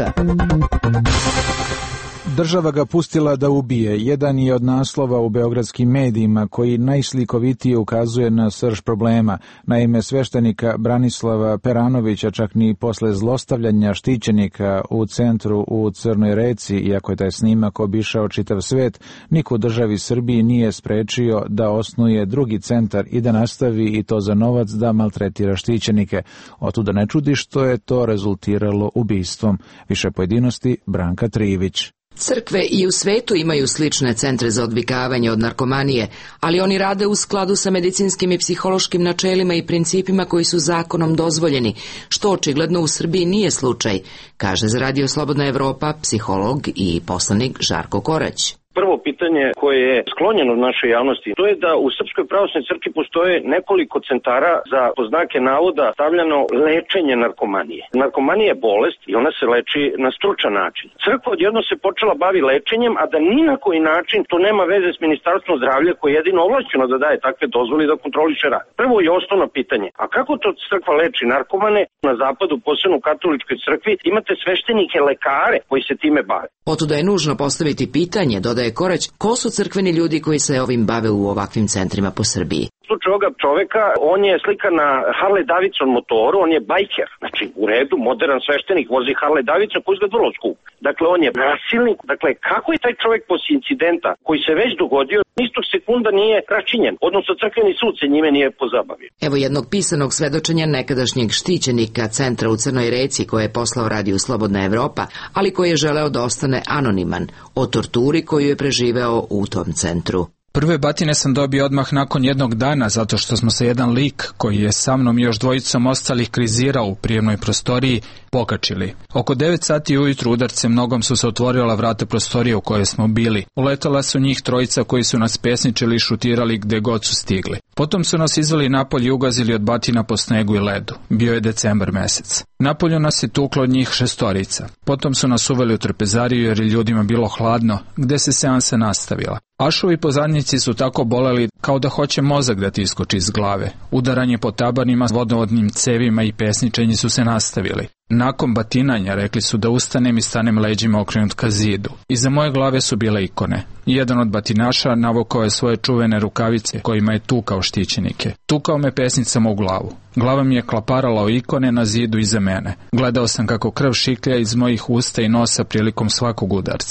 Država ga pustila da ubije. Jedan je od naslova u beogradskim medijima koji najslikovitije ukazuje na srž problema. Naime, sveštenika Branislava Peranovića čak ni posle zlostavljanja štićenika u centru u Crnoj Reci, iako je taj snimak obišao čitav svet, niko u državi Srbiji nije sprečio da osnuje drugi centar i da nastavi i to za novac da maltretira štićenike. Otuda ne čudi što je to rezultiralo ubistvom. Više pojedinosti Branka Trivić. Crkve i u svetu imaju slične centre za odvikavanje od narkomanije, ali oni rade u skladu sa medicinskim i psihološkim načelima i principima koji su zakonom dozvoljeni, što očigledno u Srbiji nije slučaj, kaže za Radio Slobodna Evropa psiholog i poslanik Žarko Korać. Prvo pitanje koje je sklonjeno u našoj javnosti, to je da u Srpskoj pravoslavnoj crkvi postoje nekoliko centara za, po znake navoda, stavljeno lečenje narkomanije. Narkomanija je bolest i ona se leči na stručan način. Crkva odjedno se počela bavi lečenjem, a da ni na koji način to nema veze s Ministarstvom zdravlja koje je jedino ovlašćeno da daje takve dozvole i da kontroliše rad. Prvo i osnovno pitanje, a kako to crkva leči narkomane? Na zapadu, posebno u katoličkoj crkvi, imate sveštenike lekare koji se time bave. Otuda je nužno postaviti pitanje, dodaje Korać, ko su crkveni ljudi koji se ovim bave u ovakvim centrima po Srbiji? U slučaju ovoga čoveka, on je slika na Harley Davidson motoru, on je bajker. Znači, u redu, modern sveštenik vozi Harley Davidson koji izgleda vrlo skup. Dakle, on je nasilnik. Dakle, kako je taj čovek posle incidenta koji se već dogodio, istog sekunda nije račinjen, odnosno crkveni sud se njime nije pozabavio. Evo jednog pisanog svedočenja nekadašnjeg štićenika centra u Crnoj Reci koje je poslao Radio Slobodna Evropa, ali koji je želeo da ostane anoniman, o torturi koju je preživeo u tom centru. Prve batine sam dobio odmah nakon jednog dana zato što smo se jedan lik koji je sa mnom i još dvojicom ostalih krizirao u prijemnoj prostoriji pokačili. Oko devet sati ujutru udarcem nogom su se otvorila vrata prostorije u kojoj smo bili. Uletala su njih trojica koji su nas pesničili i šutirali gde god su stigli. Potom su nas izveli napolje i ugazili od batina po snegu i ledu. Bio je decembar mesec. Napolju nas je tuklo od njih šestorica. Potom su nas uveli u trpezariju jer je ljudima bilo hladno, gde se seansa nastavila. Ašovi pozadnjici su tako boleli kao da hoće mozak da ti iskoči iz glave. Udaranje po tabanima, vodovodnim cevima i pesničenji su se nastavili. Nakon batinanja rekli su da ustanem i stanem leđima okrenut ka zidu. Iza moje glave su bile ikone. Jedan od batinaša navukao je svoje čuvene rukavice kojima je tukao štićenike. Tukao me pesnicama u glavu. Glava mi je klaparala o ikone na zidu iza mene. Gledao sam kako krv šiklja iz mojih usta i nosa prilikom svakog udarca.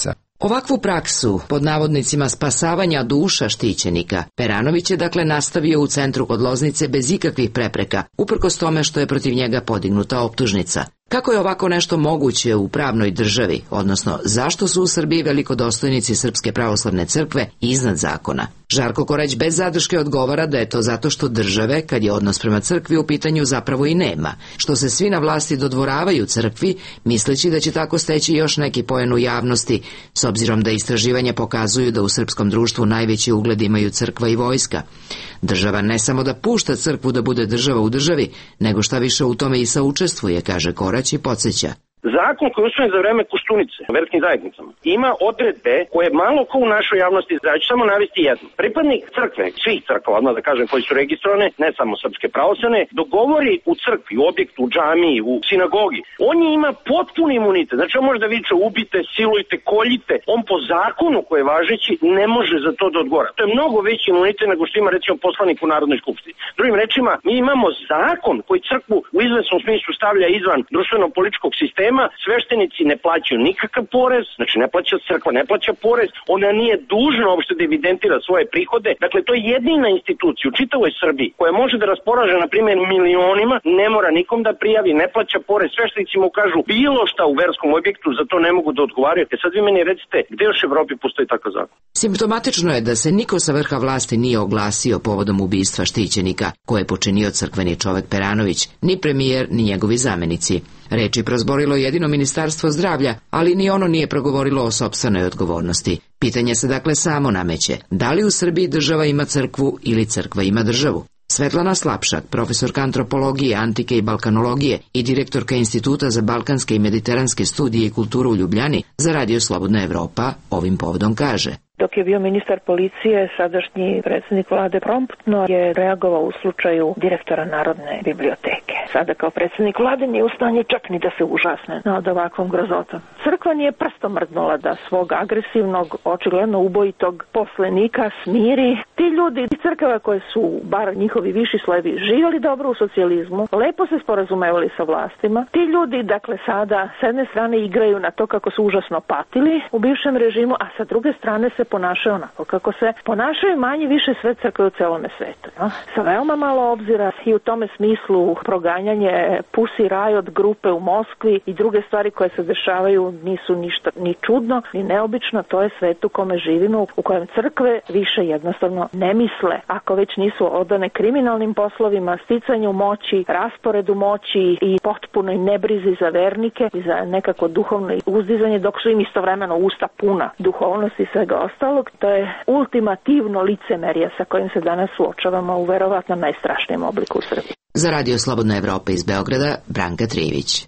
Ovakvu praksu, pod navodnicima spasavanja duša štićenika, Peranović je dakle nastavio u centru kod Loznice bez ikakvih prepreka, uprkos tome što je protiv njega podignuta optužnica. Kako je ovako nešto moguće u pravnoj državi, odnosno zašto su u Srbiji velikodostojnici Srpske pravoslavne crkve iznad zakona? Žarko Korać bez zadrške odgovara da je to zato što države, kad je odnos prema crkvi u pitanju, zapravo i nema, što se svi na vlasti dodvoravaju crkvi, misleći da će tako steći još neki poen u javnosti, s obzirom da istraživanja pokazuju da u srpskom društvu najveći ugled imaju crkva i vojska. Država ne samo da pušta crkvu da bude država u državi, nego šta više u tome i saučestvuje, kaže Korać i podsjeća. Zakon koji je usvojen za vreme Koštunice u verskim zajednicama ima odredbe koje malo ko u našoj javnosti, ja ću samo navesti jedno. Pripadnik crkve, svih crkava, odmah da kažem, koji su registrovane, ne samo srpske pravoslavne, dogovori u crkvi, u objektu, u džamiji, u sinagogi. On je ima potpuni imunitet. Znači on može da viče ubite, silujte, koljite. On po zakonu koji je važeći ne može za to da odgovara. To je mnogo veći imunitet nego što ima recimo poslanik u Narodnoj skupštini. Drugim rečima, mi imamo zakon koji crkvu u izvesnom smislu stavlja izvan društveno-političkog sistema. Sveštenici ne plaćaju nikakav porez, znači ne plaća crkva, ne plaća porez, ona nije dužna uopšte da evidentira svoje prihode. Dakle, to je jedina institucija u čitavoj Srbiji koja može da raspolaže, na primjer, milionima, ne mora nikom da prijavi, ne plaća porez. Sveštenici mu kažu bilo šta u verskom objektu, za to ne mogu da odgovaraju. E sad vi meni recite, gde još u Evropi postoji takav zakon? Simptomatično je da se niko sa vrha vlasti nije oglasio povodom ubistva štićenika koje je počinio crkveni čovek Peranović, ni premijer, ni njegovi zamenici. Reči prozborilo jedino Ministarstvo zdravlja, ali ni ono nije progovorilo o sopstvenoj odgovornosti. Pitanje se dakle samo nameće, da li u Srbiji država ima crkvu ili crkva ima državu? Svetlana Slapšak, profesorka antropologije, antike i balkanologije i direktorka Instituta za balkanske i mediteranske studije i kulturu u Ljubljani za Radio Slobodna Evropa, ovim povodom kaže: Dok je bio ministar policije, sadašnji predsjednik vlade promptno je reagovao u slučaju direktora Narodne biblioteke. Sada kao predsjednik vlade nije u stanju čak ni da se užasne nad ovakvom grozotom. Crkva nije prstom mrdnula da svog agresivnog, očigledno ubojitog poslenika smiri. Ti ljudi iz crkava koje su, bar njihovi viši slojevi, živjeli dobro u socijalizmu, lepo se sporazumevali sa vlastima. Ti ljudi, dakle, sada s jedne strane igraju na to kako su užasno patili u bivšem režimu, a sa druge strane se ponašaju onako kako se ponašaju manje više sve crkve u celome svetu. Ja? Sa veoma malo obzira i u tome smislu proganjanje Pussy Riot grupe u Moskvi i druge stvari koje se dešavaju nisu ništa ni čudno, ni neobično. To je svet u kome živimo, u kojem crkve više jednostavno ne misle. Ako već nisu odane kriminalnim poslovima, sticanju moći, rasporedu moći i potpunoj nebrizi za vernike i za nekako duhovno uzdizanje, dok su im istovremeno usta puna duhovnosti i svega ostalog, to je ultimativno licemerje sa kojim se danas suočavamo u verovatno najstrašnijem obliku u Srbiji. Za Radio Slobodna Evropa iz Beograda, Branka Trijević.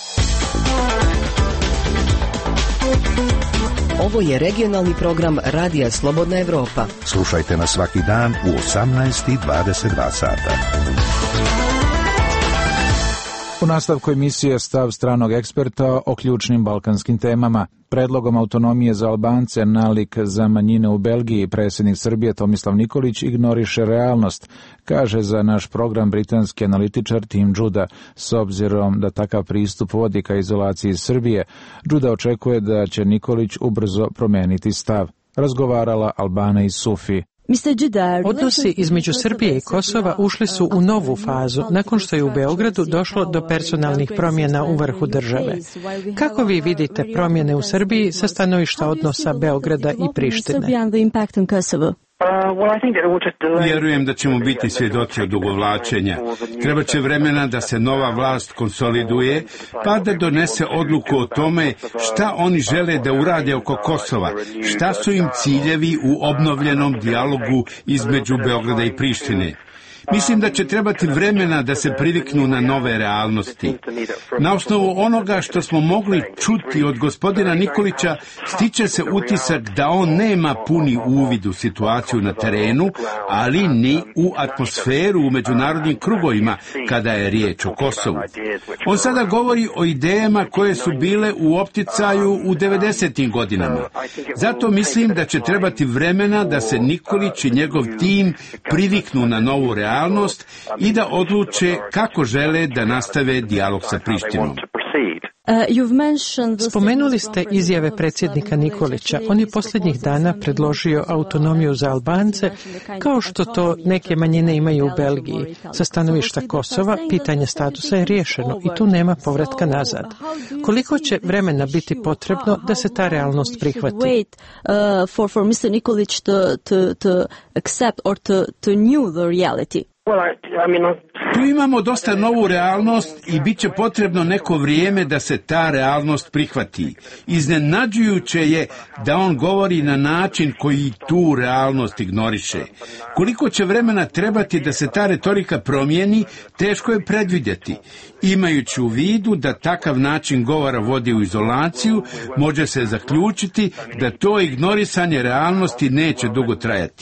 Ovo je regionalni program Radija Slobodna Evropa. Slušajte nas svaki dan u osamnaest i dvadeset dva sata. U nastavku emisije stav stranog eksperta o ključnim balkanskim temama. Predlogom autonomije za Albance nalik za manjine u Belgiji predsjednik Srbije Tomislav Nikolić ignoriše realnost, kaže za naš program britanski analitičar Tim Juda. S obzirom da takav pristup vodi ka izolaciji Srbije, Juda očekuje da će Nikolić ubrzo promeniti stav. Razgovarala Albana iz Sufi. Odnosi između Srbije i Kosova ušli su u novu fazu nakon što je u Beogradu došlo do personalnih promjena u vrhu države. Kako vi vidite promjene u Srbiji sa stanovišta odnosa Beograda i Prištine? Vjerujem da ćemo biti svjedoci odugovlačenja. Treba će vremena da se nova vlast konsoliduje, pa da donese odluku o tome šta oni žele da urade oko Kosova, šta su im ciljevi u obnovljenom dijalogu između Beograda i Prištine. Mislim da će trebati vremena da se priviknu na nove realnosti. Na osnovu onoga što smo mogli čuti od gospodina Nikolića, stiče se utisak da on nema puni uvid u situaciju na terenu, ali ni u atmosferu u međunarodnim krugovima kada je riječ o Kosovu. On sada govori o idejama koje su bile u opticaju u devedesetim godinama. Zato mislim da će trebati vremena da se Nikolić i njegov tim priviknu na novu realnost i da odluče kako žele da nastave dijalog sa Prištinom. Spomenuli ste izjave predsjednika Nikolića. On je posljednjih dana predložio autonomiju za Albance, kao što to neke manjine imaju u Belgiji. Sa stanovišta Kosova, pitanje statusa je riješeno i tu nema povratka nazad. Koliko će vremena biti potrebno da se ta realnost prihvati? Tu imamo dosta novu realnost i bit će potrebno neko vrijeme da se ta realnost prihvati. Iznenađujuće je da on govori na način koji tu realnost ignoriše. Koliko će vremena trebati da se ta retorika promijeni, teško je predvidjeti. Imajući u vidu da takav način govora vodi u izolaciju, može se zaključiti da to ignorisanje realnosti neće dugo trajati.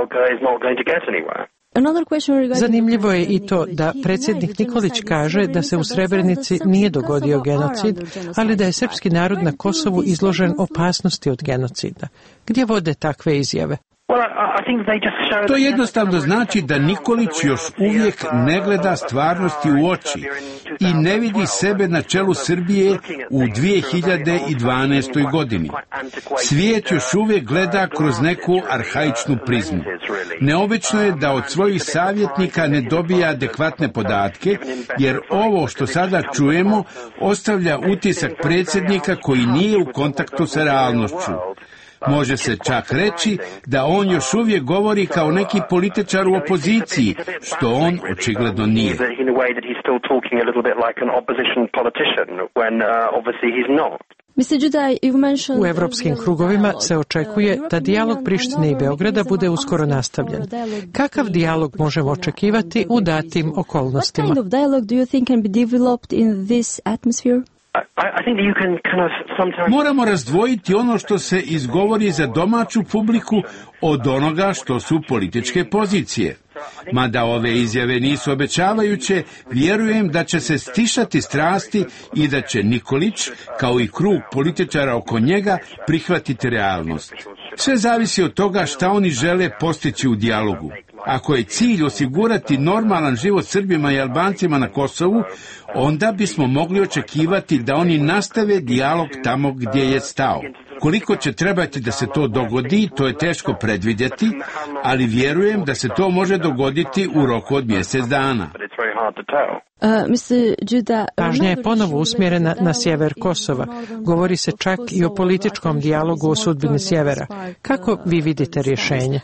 Zanimljivo je i to da predsjednik Nikolić kaže da se u Srebrenici nije dogodio genocid, ali da je srpski narod na Kosovu izložen opasnosti od genocida. Gdje vode takve izjave? To jednostavno znači da Nikolić još uvijek ne gleda stvarnosti u oči i ne vidi sebe na čelu Srbije u dvije hiljade dvanaestoj godini. Svijet još uvijek gleda kroz neku arhaičnu prizmu. Neobično je da od svojih savjetnika ne dobija adekvatne podatke, jer ovo što sada čujemo ostavlja utisak predsjednika koji nije u kontaktu sa realnošću. Može se čak reći da on još uvijek govori kao neki političar u opoziciji, što on očigledno nije. U evropskim krugovima se očekuje da dijalog Prištine i Beograda bude uskoro nastavljen. Kakav dijalog možemo očekivati u datim okolnostima? Moramo razdvojiti ono što se izgovori za domaću publiku od onoga što su političke pozicije. Mada ove izjave nisu obećavajuće, vjerujem da će se stišati strasti i da će Nikolić, kao i krug političara oko njega, prihvatiti realnost. Sve zavisi od toga šta oni žele postići u dijalogu. Ako je cilj osigurati normalan život Srbima i Albancima na Kosovu, onda bismo mogli očekivati da oni nastave dijalog tamo gdje je stao. Koliko će trebati da se to dogodi, to je teško predvidjeti, ali vjerujem da se to može dogoditi u roku od mjesec dana. Pažnja je ponovo usmjerena na sjever Kosova. Govori se čak i o političkom dijalogu o sudbini sjevera. Kako vi vidite rješenje?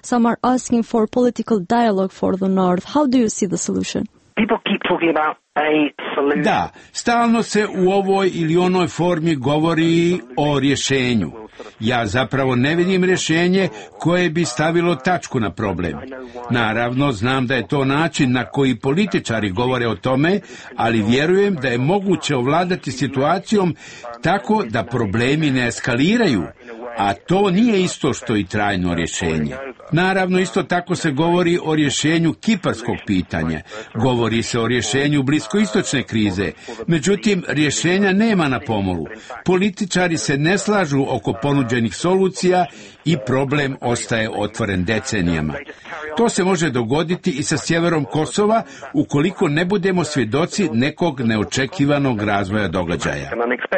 Da, stalno se u ovoj ili onoj formi govori o rješenju. Ja zapravo ne vidim rješenje koje bi stavilo tačku na problem. Naravno, znam da je to način na koji političari govore o tome, ali vjerujem da je moguće ovladati situacijom tako da problemi ne eskaliraju, a to nije isto što i trajno rješenje. Naravno, isto tako se govori o rješenju kiparskog pitanja, govori se o rješenju bliskoistočne krize, međutim, rješenja nema na pomolu. Političari se ne slažu oko ponuđenih solucija i problem ostaje otvoren decenijama. To se može dogoditi i sa sjeverom Kosova ukoliko ne budemo svjedoci nekog neočekivanog razvoja događaja.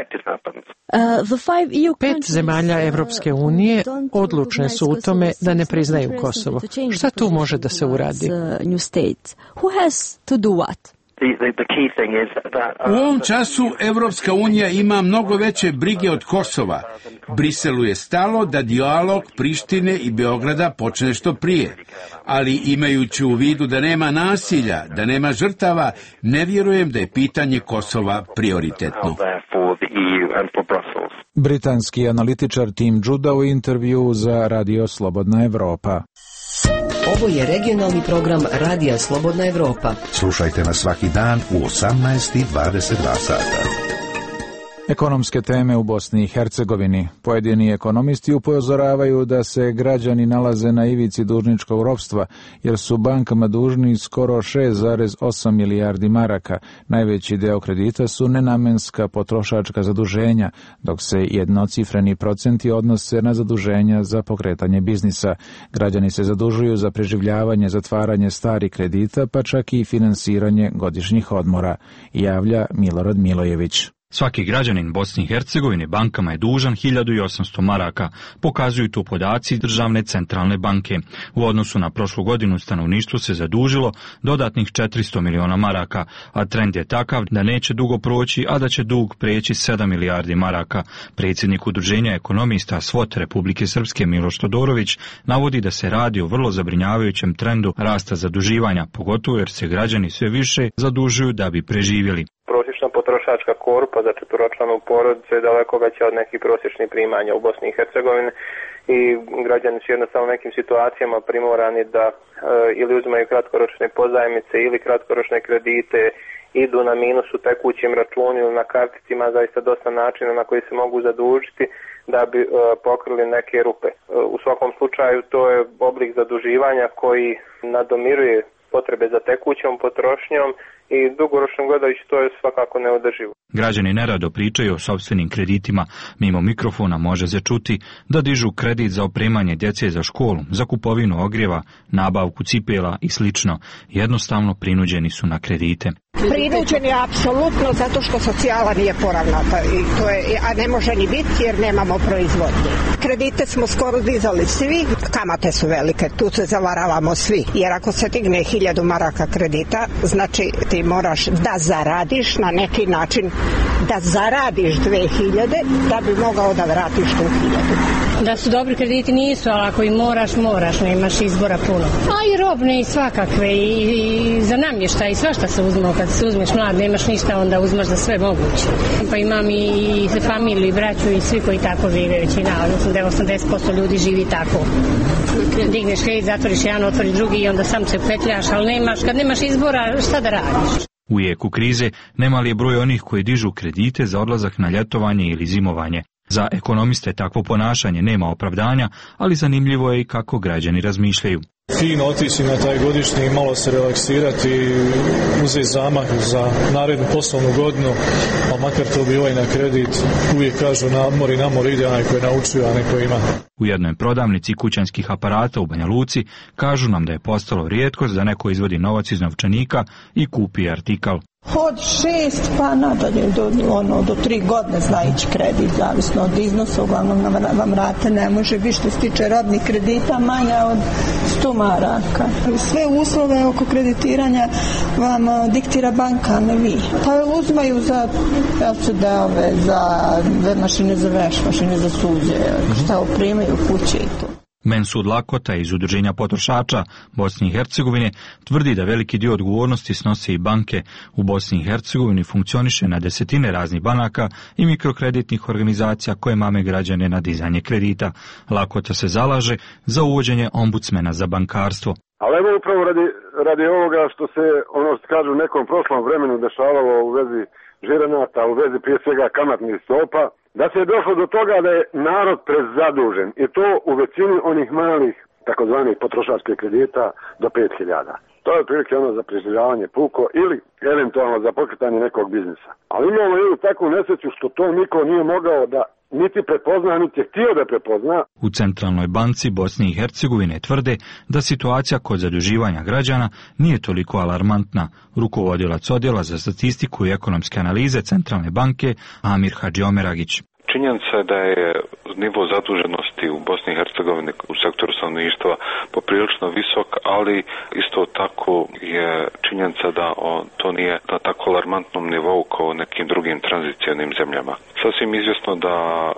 Pet zemalja Evropske unije odlučne su u tome da ne priznaju Kosovo. Šta tu može da se uradi? U ovom času Evropska unija ima mnogo veće brige od Kosova. Briselu je stalo da dijalog Prištine i Beograda počne što prije. Ali imajući u vidu da nema nasilja, da nema žrtava, ne vjerujem da je pitanje Kosova prioritetno. Britanski analitičar Tim Judah u intervju za Radio Slobodna Evropa. Ovo je regionalni program Radija Slobodna Evropa. Slušajte nas svaki dan u osamnaest i dvadeset dva sata. Ekonomske teme u Bosni i Hercegovini. Pojedini ekonomisti upozoravaju da se građani nalaze na ivici dužničkog ropstva, jer su bankama dužni skoro šest zarez osam milijardi maraka. Najveći deo kredita su nenamenska potrošačka zaduženja, dok se jednocifreni procenti odnose na zaduženja za pokretanje biznisa. Građani se zadužuju za preživljavanje, zatvaranje starih kredita, pa čak i finansiranje godišnjih odmora, javlja Milorad Milojević. Svaki građanin Bosne i Hercegovine bankama je dužan hiljadu osamsto maraka, pokazuju tu podaci Državne centralne banke. U odnosu na prošlu godinu stanovništvo se zadužilo dodatnih četiristo miliona maraka, a trend je takav da neće dugo proći, a da će dug preći sedam milijardi maraka. Predsjednik Udruženja ekonomista S V O T Republike Srpske Miloš Todorović navodi da se radi o vrlo zabrinjavajućem trendu rasta zaduživanja, pogotovo jer se građani sve više zadužuju da bi preživjeli. Prosječna potrošačka korpa za četvoročlanu porodicu je daleko veća od nekih prosječnih primanja u Bosni i Hercegovini i građani su jednostavno u nekim situacijama primorani da e, ili uzimaju kratkoročne pozajmice ili kratkoročne kredite, idu na minus u tekućim računima ili na karticima, zaista dosta načina na koji se mogu zadužiti da bi e, pokrili neke rupe. E, u svakom slučaju to je oblik zaduživanja koji nadomiruje potrebe za tekućom potrošnjom i dugoročno gledajući to je svakako neodrživo. Građani nerado pričaju o sopstvenim kreditima. Mimo mikrofona može se čuti da dižu kredit za opremanje djece za školu, za kupovinu ogrijeva, nabavku cipela i slično. Jednostavno prinuđeni su na kredite. Prinuđeni apsolutno zato što socijala nije poravnata i to je, a ne može ni biti jer nemamo proizvodnje. Kredite smo skoro dizali svi, kamate su velike, tu se zavaravamo svi. Jer ako se digne hiljadu maraka kredita, znači ti moraš da zaradiš na neki način, da zaradiš dve hiljade da bi mogao da vratiš tu hiljadu. Da su dobri krediti nisu, ali ako i moraš, moraš, nemaš izbora puno. A i robne i svakakve i, i za namještaj i svašta se uzme. Kad se uzmeš mlad, nemaš ništa, onda uzmaš za sve moguće. Pa imam i, i familiju, i braću i svi koji tako žive većina, odnosno da osamdeset posto ljudi živi tako. Digneš kredit, zatvoriš jedan, otvoriš drugi i onda sam se petljaš, ali nemaš, kad nemaš izbora, šta da radiš? U jeku krize nemali je broj onih koji dižu kredite za odlazak na ljetovanje ili zimovanje. Za ekonomiste takvo ponašanje nema opravdanja, ali zanimljivo je i kako građani razmišljaju. Fino otići na taj godišnji i malo se relaksirati i uzeti zamah za narednu poslovnu godinu, pa makar to bilo i na kredit. Uvijek kažu na mor i na mor ide onaj koji naučio, a neko ima. U jednoj prodavnici kućanskih aparata u Banja Luci kažu nam da je postalo rijetkost da neko izvodi novac iz novčanika i kupi artikal. Od šest pa nadalje do, ono, do tri godine zna ići kredit, zavisno od iznosa, uglavnom vam rate ne može biti što se tiče robnih kredita manja od sto maraka. Sve uslove oko kreditiranja vam diktira banka, a ne vi. Pa uzmaju za L C D-ove, za mašine za veš, mašine za suđe, šta opremaju kuće i to. Mensud Lakota iz Udruženja potrošača Bosne i Hercegovine tvrdi da veliki dio odgovornosti snose i banke. U Bosni i Hercegovini funkcioniše na desetine raznih banaka i mikrokreditnih organizacija koje mame građane na dizanje kredita. Lakota se zalaže za uvođenje ombudsmena za bankarstvo. Ali evo upravo radi, radi ovoga što se, ono što kažu, u nekom prošlom vremenu dešavalo u vezi žirenata, u vezi prije svega kamatnih stopa, da se je došlo do toga da je narod prezadužen i to u većini onih malih takozvanih potrošačkih kredita do pet hiljada. To je prilike ono za preživljavanje puko ili eventualno za pokretanje nekog biznisa. Ali imamo jednu takvu nesreću što to niko nije mogao da niti prepozna, niti je htio da prepozna. U Centralnoj banci Bosne i Hercegovine tvrde da situacija kod zaduživanja građana nije toliko alarmantna. Rukovodilac odjela za statistiku i ekonomske analize Centralne banke Amir Hadžiomeragić. Činjenica je da je nivo zaduženosti u Bosni i Hercegovini u sektoru stanovništva poprilično visok, ali isto tako je činjenica da on, to nije na tako alarmantnom nivou kao u nekim drugim tranzicionim zemljama. Sasvim izvjesno da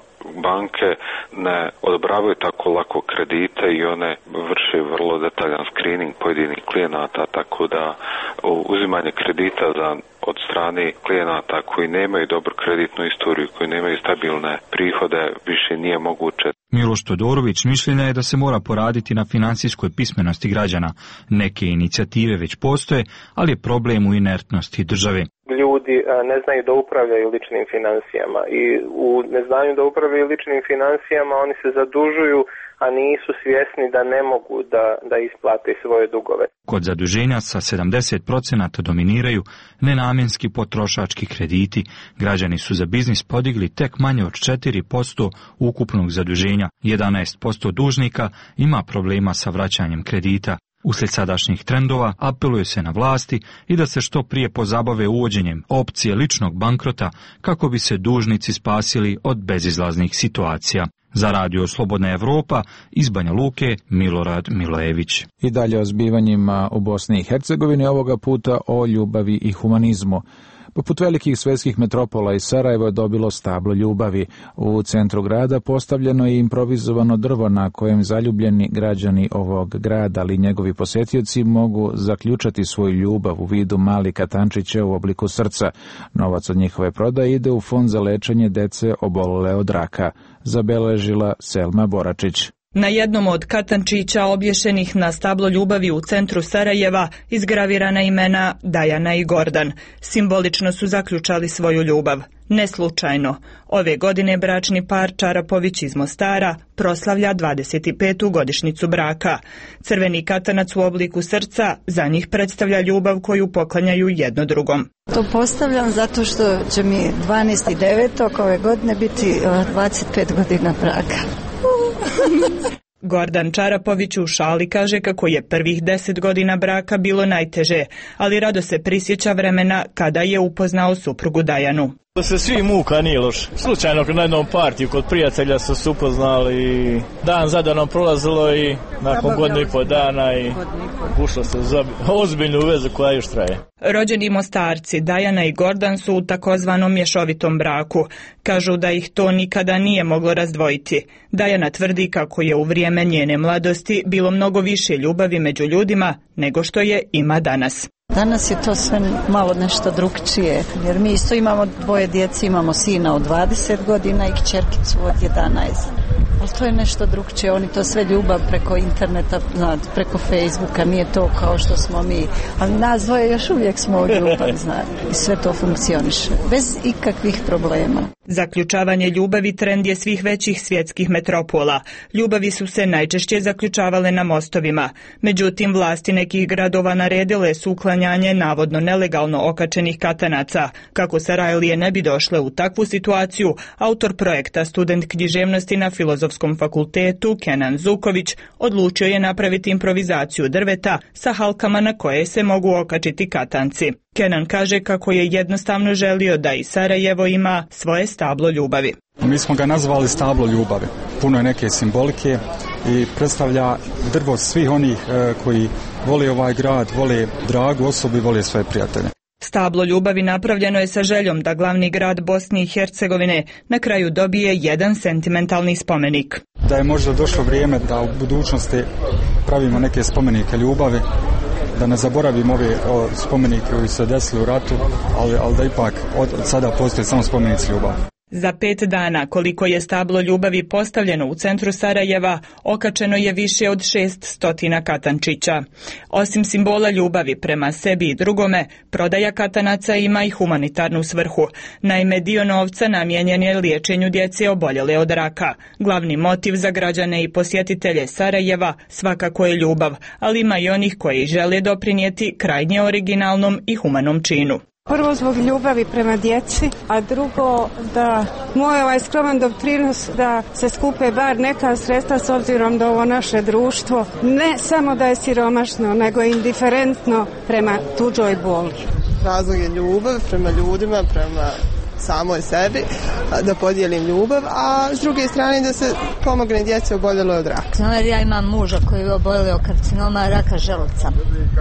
banke ne odobravaju tako lako kredite i one vrše vrlo detaljan screening pojedinih klijenata, tako da uzimanje kredita za od strane klijenata koji nemaju dobru kreditnu istoriju, koji nemaju stabilne prihode, više nije moguće. Miloš Todorović mišljenja je da se mora poraditi na financijskoj pismenosti građana. Neke inicijative već postoje, ali je problem u inertnosti države. Ljudi ne znaju da upravljaju ličnim financijama i u neznanju da upravljaju ličnim financijama oni se zadužuju, a nisu svjesni da ne mogu da, da isplate svoje dugove. Kod zaduženja sa sedamdeset posto dominiraju nenamjenski potrošački krediti. Građani su za biznis podigli tek manje od četiri posto ukupnog zaduženja. jedanaest posto dužnika ima problema sa vraćanjem kredita. Uslijed sadašnjih trendova apeluje se na vlasti i da se što prije pozabave uvođenjem opcije ličnog bankrota kako bi se dužnici spasili od bezizlaznih situacija. Za radio Slobodna Evropa iz Banja Luke Milorad Milojević. I dalje o zbivanjima u Bosni i Hercegovini, ovoga puta o ljubavi i humanizmu. Poput velikih svetskih metropola i Sarajevo je dobilo stablo ljubavi. U centru grada postavljeno je improvizovano drvo na kojem zaljubljeni građani ovog grada, ali njegovi posjetioci mogu zaključati svoju ljubav u vidu malih katančića u obliku srca. Novac od njihove prodaje ide u fond za lečenje dece obolele od raka, zabeležila Selma Boračić. Na jednom od katančića obješenih na stablo ljubavi u centru Sarajeva izgravirana imena Dajana i Gordan. Simbolično su zaključali svoju ljubav. Ne slučajno. Ove godine bračni par Čarapović iz Mostara proslavlja dvadeset petu godišnjicu braka. Crveni katanac u obliku srca za njih predstavlja ljubav koju poklanjaju jedno drugom. To postavljam zato što će mi dvanaestog devetog ove godine biti dvadeset pet godina braka. Gordan Čarapović u šali kaže kako je prvih deset godina braka bilo najteže, ali rado se prisjeća vremena kada je upoznao suprugu Dajanu. Se svi muka nije loš. Slučajno na jednom partiju kod prijatelja su se upoznali, dan za danom prolazilo i nakon godinu i po dana i ušlo se za ozbiljnu vezu koja još traje. Rođeni Mostarci Dajana i Gordan su u takozvanom mješovitom braku. Kažu da ih to nikada nije moglo razdvojiti. Dajana tvrdi kako je u vrijeme njene mladosti bilo mnogo više ljubavi među ljudima nego što je ima danas. Danas je to sve malo nešto drukčije, jer mi isto imamo dvoje djeci, imamo sina od dvadeset godina i kćerkicu od jedanaest. Ali to je nešto drukčije, oni to sve ljubav preko interneta, znate, preko Facebooka, nije to kao što smo mi. Ali nas dvoje još uvijek smo u ljubavi, znate, i sve to funkcioniše, bez ikakvih problema. Zaključavanje ljubavi trend je svih većih svjetskih metropola. Ljubavi su se najčešće zaključavale na mostovima. Međutim, vlasti nekih gradova naredile su uklanjanje navodno nelegalno okačenih katanaca. Kako Sarajlije ne bi došle u takvu situaciju, autor projekta, student književnosti na Filozofskom fakultetu Kenan Zuković odlučio je napraviti improvizaciju drveta sa halkama na koje se mogu okačiti katanci. Kenan kaže kako je jednostavno želio da i Sarajevo ima svoje stablo ljubavi. Mi smo ga nazvali stablo ljubavi. Puno je neke simbolike i predstavlja drvo svih onih e, koji vole ovaj grad, vole dragu osobu i vole svoje prijatelje. Stablo ljubavi napravljeno je sa željom da glavni grad Bosne i Hercegovine na kraju dobije jedan sentimentalni spomenik. Da je možda došlo vrijeme da u budućnosti pravimo neke spomenike ljubavi, da ne zaboravimo ove o, spomenike koji su se desili u ratu, ali, ali da ipak od, od sada postoje samo spomenici ljubavi. Za pet dana, koliko je stablo ljubavi postavljeno u centru Sarajeva, okačeno je više od šest stotina katančića. Osim simbola ljubavi prema sebi i drugome, prodaja katanaca ima i humanitarnu svrhu. Naime, dio novca namijenjen je liječenju djece oboljele od raka. Glavni motiv za građane i posjetitelje Sarajeva svakako je ljubav, ali ima i onih koji žele doprinijeti krajnje originalnom i humanom činu. Prvo zbog ljubavi prema djeci, a drugo da moj ovaj skroman doprinos da se skupe bar neka sredstva s obzirom da ovo naše društvo ne samo da je siromašno, nego je indiferentno prema tuđoj boli. Razlog je ljubav prema ljudima, prema samoj sebi, da podijelim ljubav, a s druge strane da se pomogne djeci oboljelo od raka. Znam jer ja imam muža koji je obolio od karcinoma raka želuca,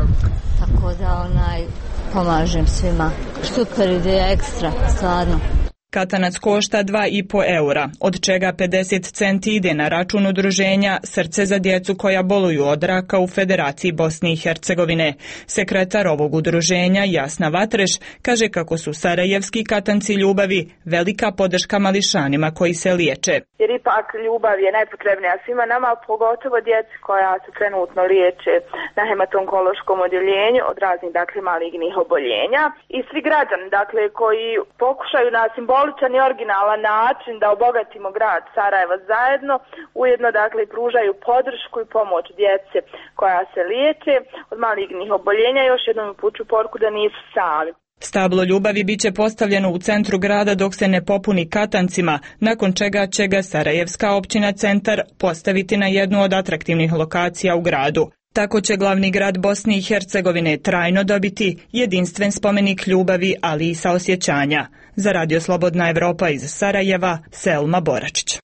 tako da onaj pomažem svima. Super ideja, ekstra, stvarno. Katanac košta dva i po eura, od čega pedeset centi ide na račun udruženja Srce za djecu koja boluju od raka u Federaciji Bosne i Hercegovine. Sekretar ovog udruženja Jasna Vatreš kaže kako su sarajevski katanci ljubavi velika podrška mališanima koji se liječe. Jer ipak ljubav je najpotrebnija svima nama, pogotovo djeci koja se trenutno liječe na hematonkološkom odjeljenju od raznih dakle malignih oboljenja i svi građani dakle koji pokušaju na simboličan i originalan način da obogatimo grad Sarajevo zajedno, ujedno dakle pružaju podršku i pomoć djece koja se liječe od malignih oboljenja. Još jednom upuću poruku da nisu sami. Stablo ljubavi bit će postavljeno u centru grada dok se ne popuni katancima, nakon čega će ga Sarajevska općina Centar postaviti na jednu od atraktivnih lokacija u gradu. Tako će glavni grad Bosne i Hercegovine trajno dobiti jedinstven spomenik ljubavi, ali i saosjećanja. Za Radio Slobodna Evropa iz Sarajeva, Selma Boračić.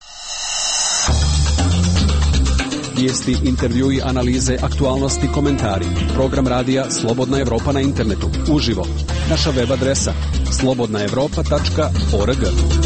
Vijesti, intervjui, analize, aktualnosti, komentari. Program radija Slobodna Evropa na internetu. Uživo. Naša web adresa slobodna evropa tačka org.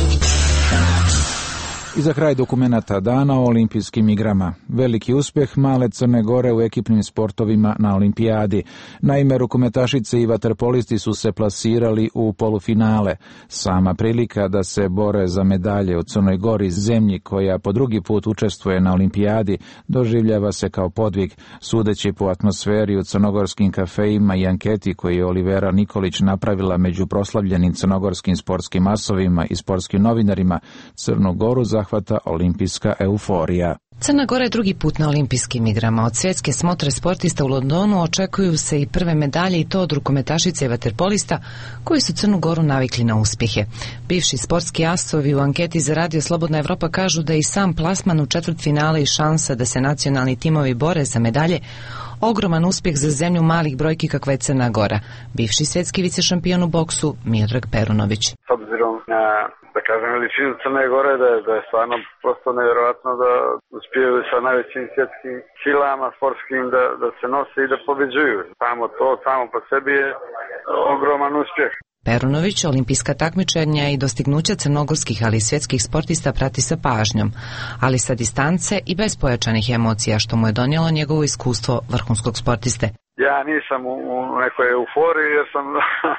I za kraj dokumenata dana o olimpijskim igrama. Veliki uspjeh male Crne Gore u ekipnim sportovima na olimpijadi. Naime, rukometašice i vaterpolisti su se plasirali u polufinale. Sama prilika da se bore za medalje u Crnoj Gori, zemlji koja po drugi put učestvuje na olimpijadi, doživljava se kao podvig. Sudeći po atmosferi u crnogorskim kafejima i anketi koju je Olivera Nikolić napravila među proslavljenim crnogorskim sportskim masovima i sportskim novinarima, Crnu Goru zahvata olimpijska euforija. Crna Gora je drugi put na olimpijskim igrama. Od svjetske smotre sportista u Londonu očekuju se i prve medalje, i to od rukometašice i vaterpolista koji su Crnu Goru navikli na uspjehe. Bivši sportski asovi u anketi za Radio Slobodna Evropa kažu da i sam plasman u četvrtfinale i šansa da se nacionalni timovi bore za medalje ogroman uspjeh za zemlju malih brojki kakva je Crna Gora. Bivši svjetski vicešampion u boksu Miodrag Perunović. S obzirom na, da kažem, veličinu Crne Gore, da je, da je stvarno prosto nevjerojatno da uspijaju sa najvećim svjetskim silama sportskim da, da se nose i da pobjeđuju. Samo to, samo po sebi je ogroman uspjeh. Perunović olimpijska takmičenja i dostignuća crnogorskih, ali i svjetskih sportista prati sa pažnjom, ali sa distance i bez pojačanih emocija, što mu je donijelo njegovo iskustvo vrhunskog sportiste. Ja nisam u, u nekoj euforiji jer sam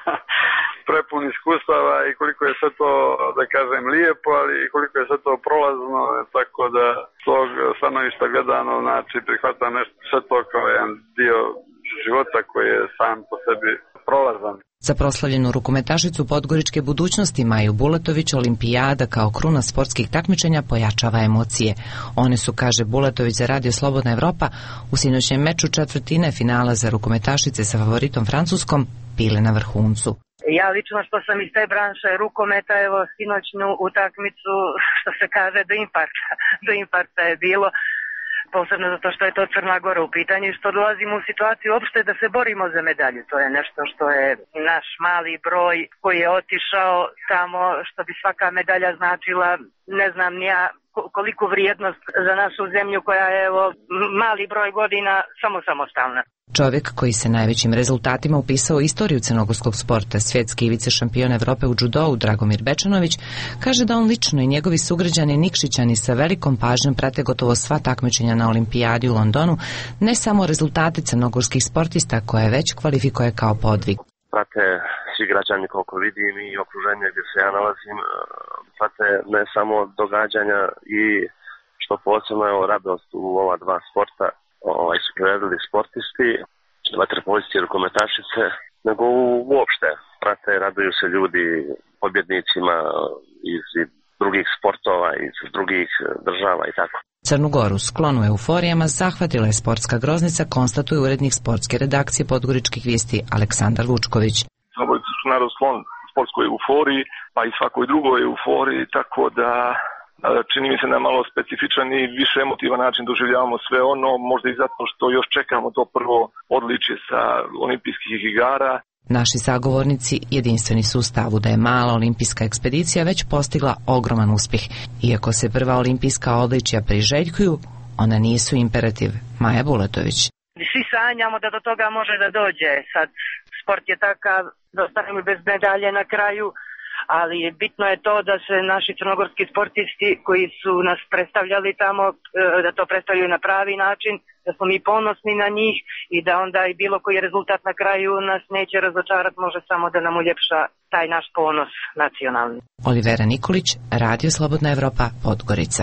prepun iskustava i koliko je sve to, da kažem, lijepo, ali i koliko je sve to prolazno, tako da s tog stanovišta gledano, znači prihvatam nešto sve to kao jedan dio života koji je sam po sebi prolazan. Za proslavljenu rukometašicu podgoričke budućnosti Maju Bulatović olimpijada kao kruna sportskih takmičenja pojačava emocije. One su, kaže Bulatović za Radio Slobodna Evropa, u sinoćnjem meču četvrtine finala za rukometašice sa favoritom Francuskom bile na vrhuncu. Ja lično što sam iz te branše rukometa, evo sinoćnu utakmicu, što se kaže, do infarkta, do infarkta je bilo. Posebno zato što je to Crna Gora u pitanju i što dolazimo u situaciju uopšte da se borimo za medalju. To je nešto što je naš mali broj koji je otišao tamo, što bi svaka medalja značila, ne znam ni ja koliku vrijednost za našu zemlju koja je evo mali broj godina samo samostalna. Čovjek koji se najvećim rezultatima upisao u istoriju crnogorskog sporta, svjetski i vicešampion Evrope u džudou Dragomir Bečanović, kaže da on lično i njegovi sugrađani Nikšićani sa velikom pažnjom prate gotovo sva takmičenja na olimpijadi u Londonu, ne samo rezultate crnogorskih sportista koje već kvalifikuje kao podvig. Prate svi građani, koliko vidim, i okruženje gdje se ja nalazim, prate ne samo događanja i što posebno je radost u ova dva sporta ovaj su priredili sportisti, vaterpolisti i rukometašice, nego uopšte prate, raduju se ljudi pobjednicima iz drugih sportova, iz drugih država i tako. Crnu Goru sklonu euforijama zahvatila je sportska groznica, konstatuje urednik sportske redakcije Podgoričkih vijesti Aleksandar Vučković. Crnogorci su narod sklon sportskoj euforiji, pa i svakoj drugoj euforiji, tako da čini mi se na malo specifičan i više emotivan način doživljavamo sve ono, možda i zato što još čekamo to prvo odličje sa olimpijskih igara. Naši sagovornici jedinstveni su u stavu da je mala olimpijska ekspedicija već postigla ogroman uspjeh. Iako se prva olimpijska odličja priželjkuju, ona nisu imperativ. Maja Bulatović. Svi sanjamo da do toga može da dođe. Sad sport je takav da ostanemo bez medalje na kraju, ali bitno je to da se naši crnogorski sportisti koji su nas predstavljali tamo, da to predstavljaju na pravi način, da smo mi ponosni na njih i da onda i bilo koji rezultat na kraju nas neće razočarati, može samo da nam uljepša taj naš ponos nacionalni. Olivera Nikolić, Radio Slobodna Evropa, Podgorica.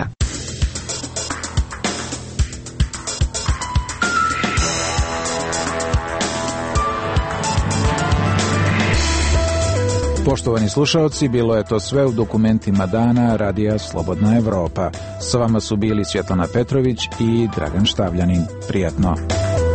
Poštovani slušalci, bilo je to sve u dokumentima dana Radija Slobodna Evropa. S vama su bili Svjetlana Petrović i Dragan Štavljanin. Prijatno.